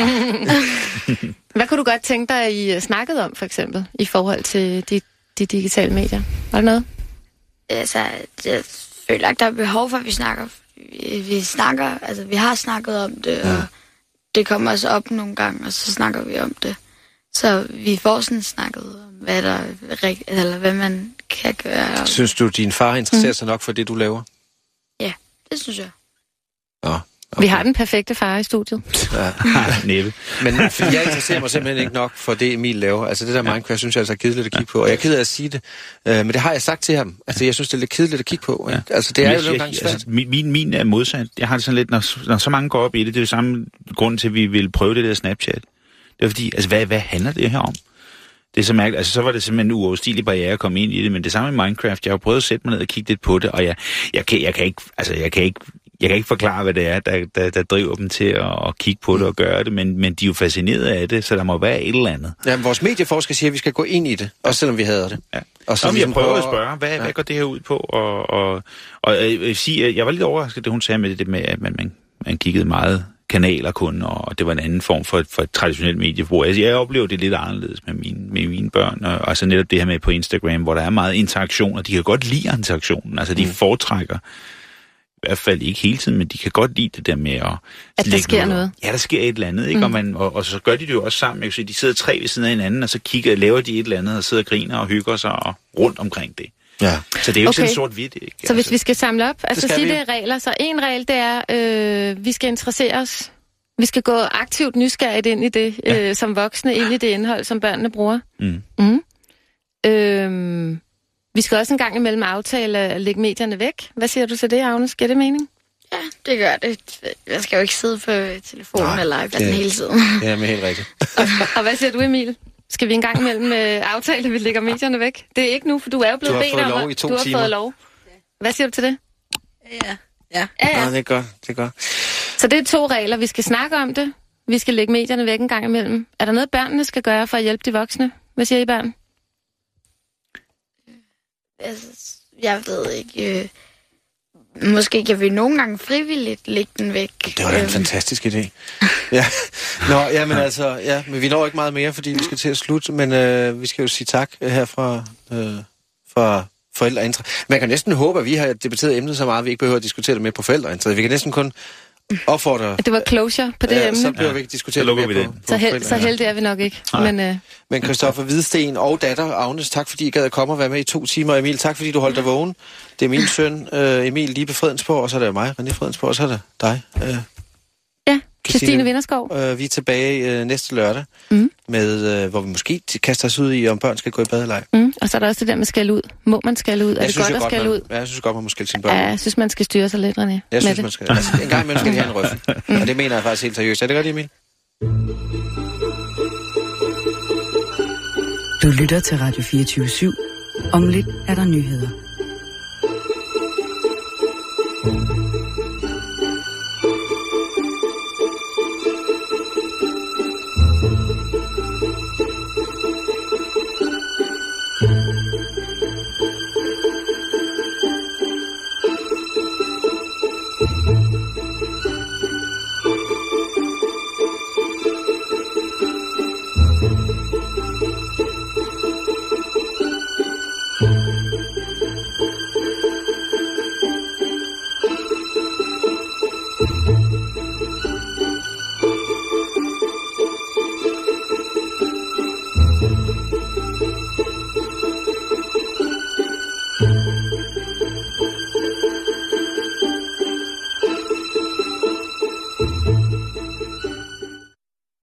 noget. Hvad kunne du godt tænke dig, I snakkede om, for eksempel, i forhold til de, de digitale medier? Var det noget? Altså, jeg føler ikke, der er behov for, at vi snakker. Vi, vi snakker, altså vi har snakket om det, og det kommer også op nogle gange, og så snakker vi om det. Så vi får sådan snakket om, hvad der er rigt- eller hvad man kan gøre. Synes du, din far interesserer sig nok for det, du laver? Ja, det synes jeg. Nå, okay. Vi har den perfekte far i studiet. Ja. Næppe. Men fordi jeg interesserer mig simpelthen ikke nok for det, Emil laver. Altså det der Minecraft, synes jeg altså er kedeligt at kigge på. Og jeg er ked af at sige det, øh, men det har jeg sagt til ham. Altså jeg synes, det er lidt kedeligt at kigge på. Ja. Altså det er jo nogle gange svært. Altså, min, min, min er modsat. Jeg har det sådan lidt, når, når så mange går op i det, det er jo samme grund til, at vi vil prøve det der Snapchat. Det er fordi, altså hvad, hvad handler det her om? Det er så mærkeligt. Altså så var det simpelthen en uoverstigelig barriere at komme ind i det, men det samme med Minecraft. Jeg har prøvet at sætte mig ned og kigge lidt på det, og jeg, jeg, kan, jeg kan ikke, altså jeg kan ikke, jeg kan ikke forklare, hvad det er, der, der, der driver dem til at, at kigge på det og gøre det, men, men de er jo fascineret af det, så der må være et eller andet. Ja, vores medieforsker siger, at vi skal gå ind i det, også selvom vi hader det. Ja. Og så Nå, ligesom jeg prøver prøver at spørge, hvad, ja. ja. hvad går det her ud på? Og, og, og jeg, vil sige, jeg var lidt overrasket, det hun sagde med det med, at man, man, man kiggede meget kanaler kun, og det var en anden form for, for et traditionelt mediebrug. Altså, jeg oplever det lidt anderledes med mine, med mine børn, og altså netop det her med på Instagram, hvor der er meget interaktion, og de kan godt lide interaktionen. Altså, de mm. foretrækker, i hvert fald ikke hele tiden, men de kan godt lide det der med at... At der sker noget. Ja, der sker et eller andet, ikke? Mm. Og, man, og, og så gør de det jo også sammen. Jeg kan sige, de sidder tre ved siden af hinanden, og så kigger, laver de et eller andet, og sidder og griner og hygger sig og rundt omkring det. Ja. Så det er jo Okay. ikke sådan sort-hvidt, ikke? Så hvis vi skal samle op, altså skal sige vi. det er regler, så en regel, det er, øh, vi skal interessere os. Vi skal gå aktivt nysgerrigt ind i det, ja. øh, som voksne, ind i det indhold, som børnene bruger. Mm. Mm. Øh, vi skal også en gang imellem aftale at lægge medierne væk. Hvad siger du til det, Agnes? Giver det mening? Ja, det gør det. Jeg skal jo ikke sidde på telefonen Nej, eller iPad'en det- hele tiden. Det er med helt rigtigt. Og hvad siger du, Emil? Skal vi en gang imellem øh, aftale, at vi lægger medierne væk? Det er ikke nu, for du er jo blevet Du har bedt fået om, lov at- i to du har timer. fået lov. Hvad siger du til det? Ja. Ja. Ja, Ja, ja. det er godt, det er godt. Så det er to regler. Vi skal snakke om det. Vi skal lægge medierne væk en gang imellem. Er der noget, børnene skal gøre for at hjælpe de voksne? Hvad siger I, børn? Altså, jeg ved ikke. Øh, måske kan vi nogle gange frivilligt lægge den væk. Det var da en Øhm, fantastisk idé. Ja. Nå, ja, men altså, ja, men vi når ikke meget mere, fordi vi skal til at slutte, men øh, vi skal jo sige tak her fra, øh, fra Forældreintra. Man kan næsten håbe, at vi har debatteret emnet så meget, at vi ikke behøver at diskutere det mere på Forældreintra. Vi kan næsten kun opfordre... Det var closure på det ja, emne. så bliver Ja. vi ikke diskutere Så det lukker mere vi på, det. på Så, held, så Forældreintra. heldig er vi nok ikke. Nej. Men øh, Men Christoffer Hvidsten og datter Agnes, tak fordi I gad at komme og være med i to timer. Emil, tak fordi du holdt dig vågen. Det er min søn, øh, Emil Libe Fredensborg, og så er det mig, René Fredensborg, og så er det dig, øh, ja, Christine Vinderskov. Øh, vi er tilbage øh, næste lørdag, Mm. med, øh, hvor vi måske kaster os ud i, om børn skal gå i bad eller ej. Mm. Og så er der også det der med skælde ud. Må man skælde ud? Er Jeg det synes godt jo at skælde man, ud? ja, jeg synes godt, man må skælde sine børn Ja, ud. jeg synes, man skal styre sig lidt, René. Jeg med synes, det. man skal. Altså, en gang imellem skal de have en røffel. Og det mener jeg faktisk helt seriøst. Er det godt, Emil? Du lytter til Radio fireogtyve syv. Om lidt er der nyheder.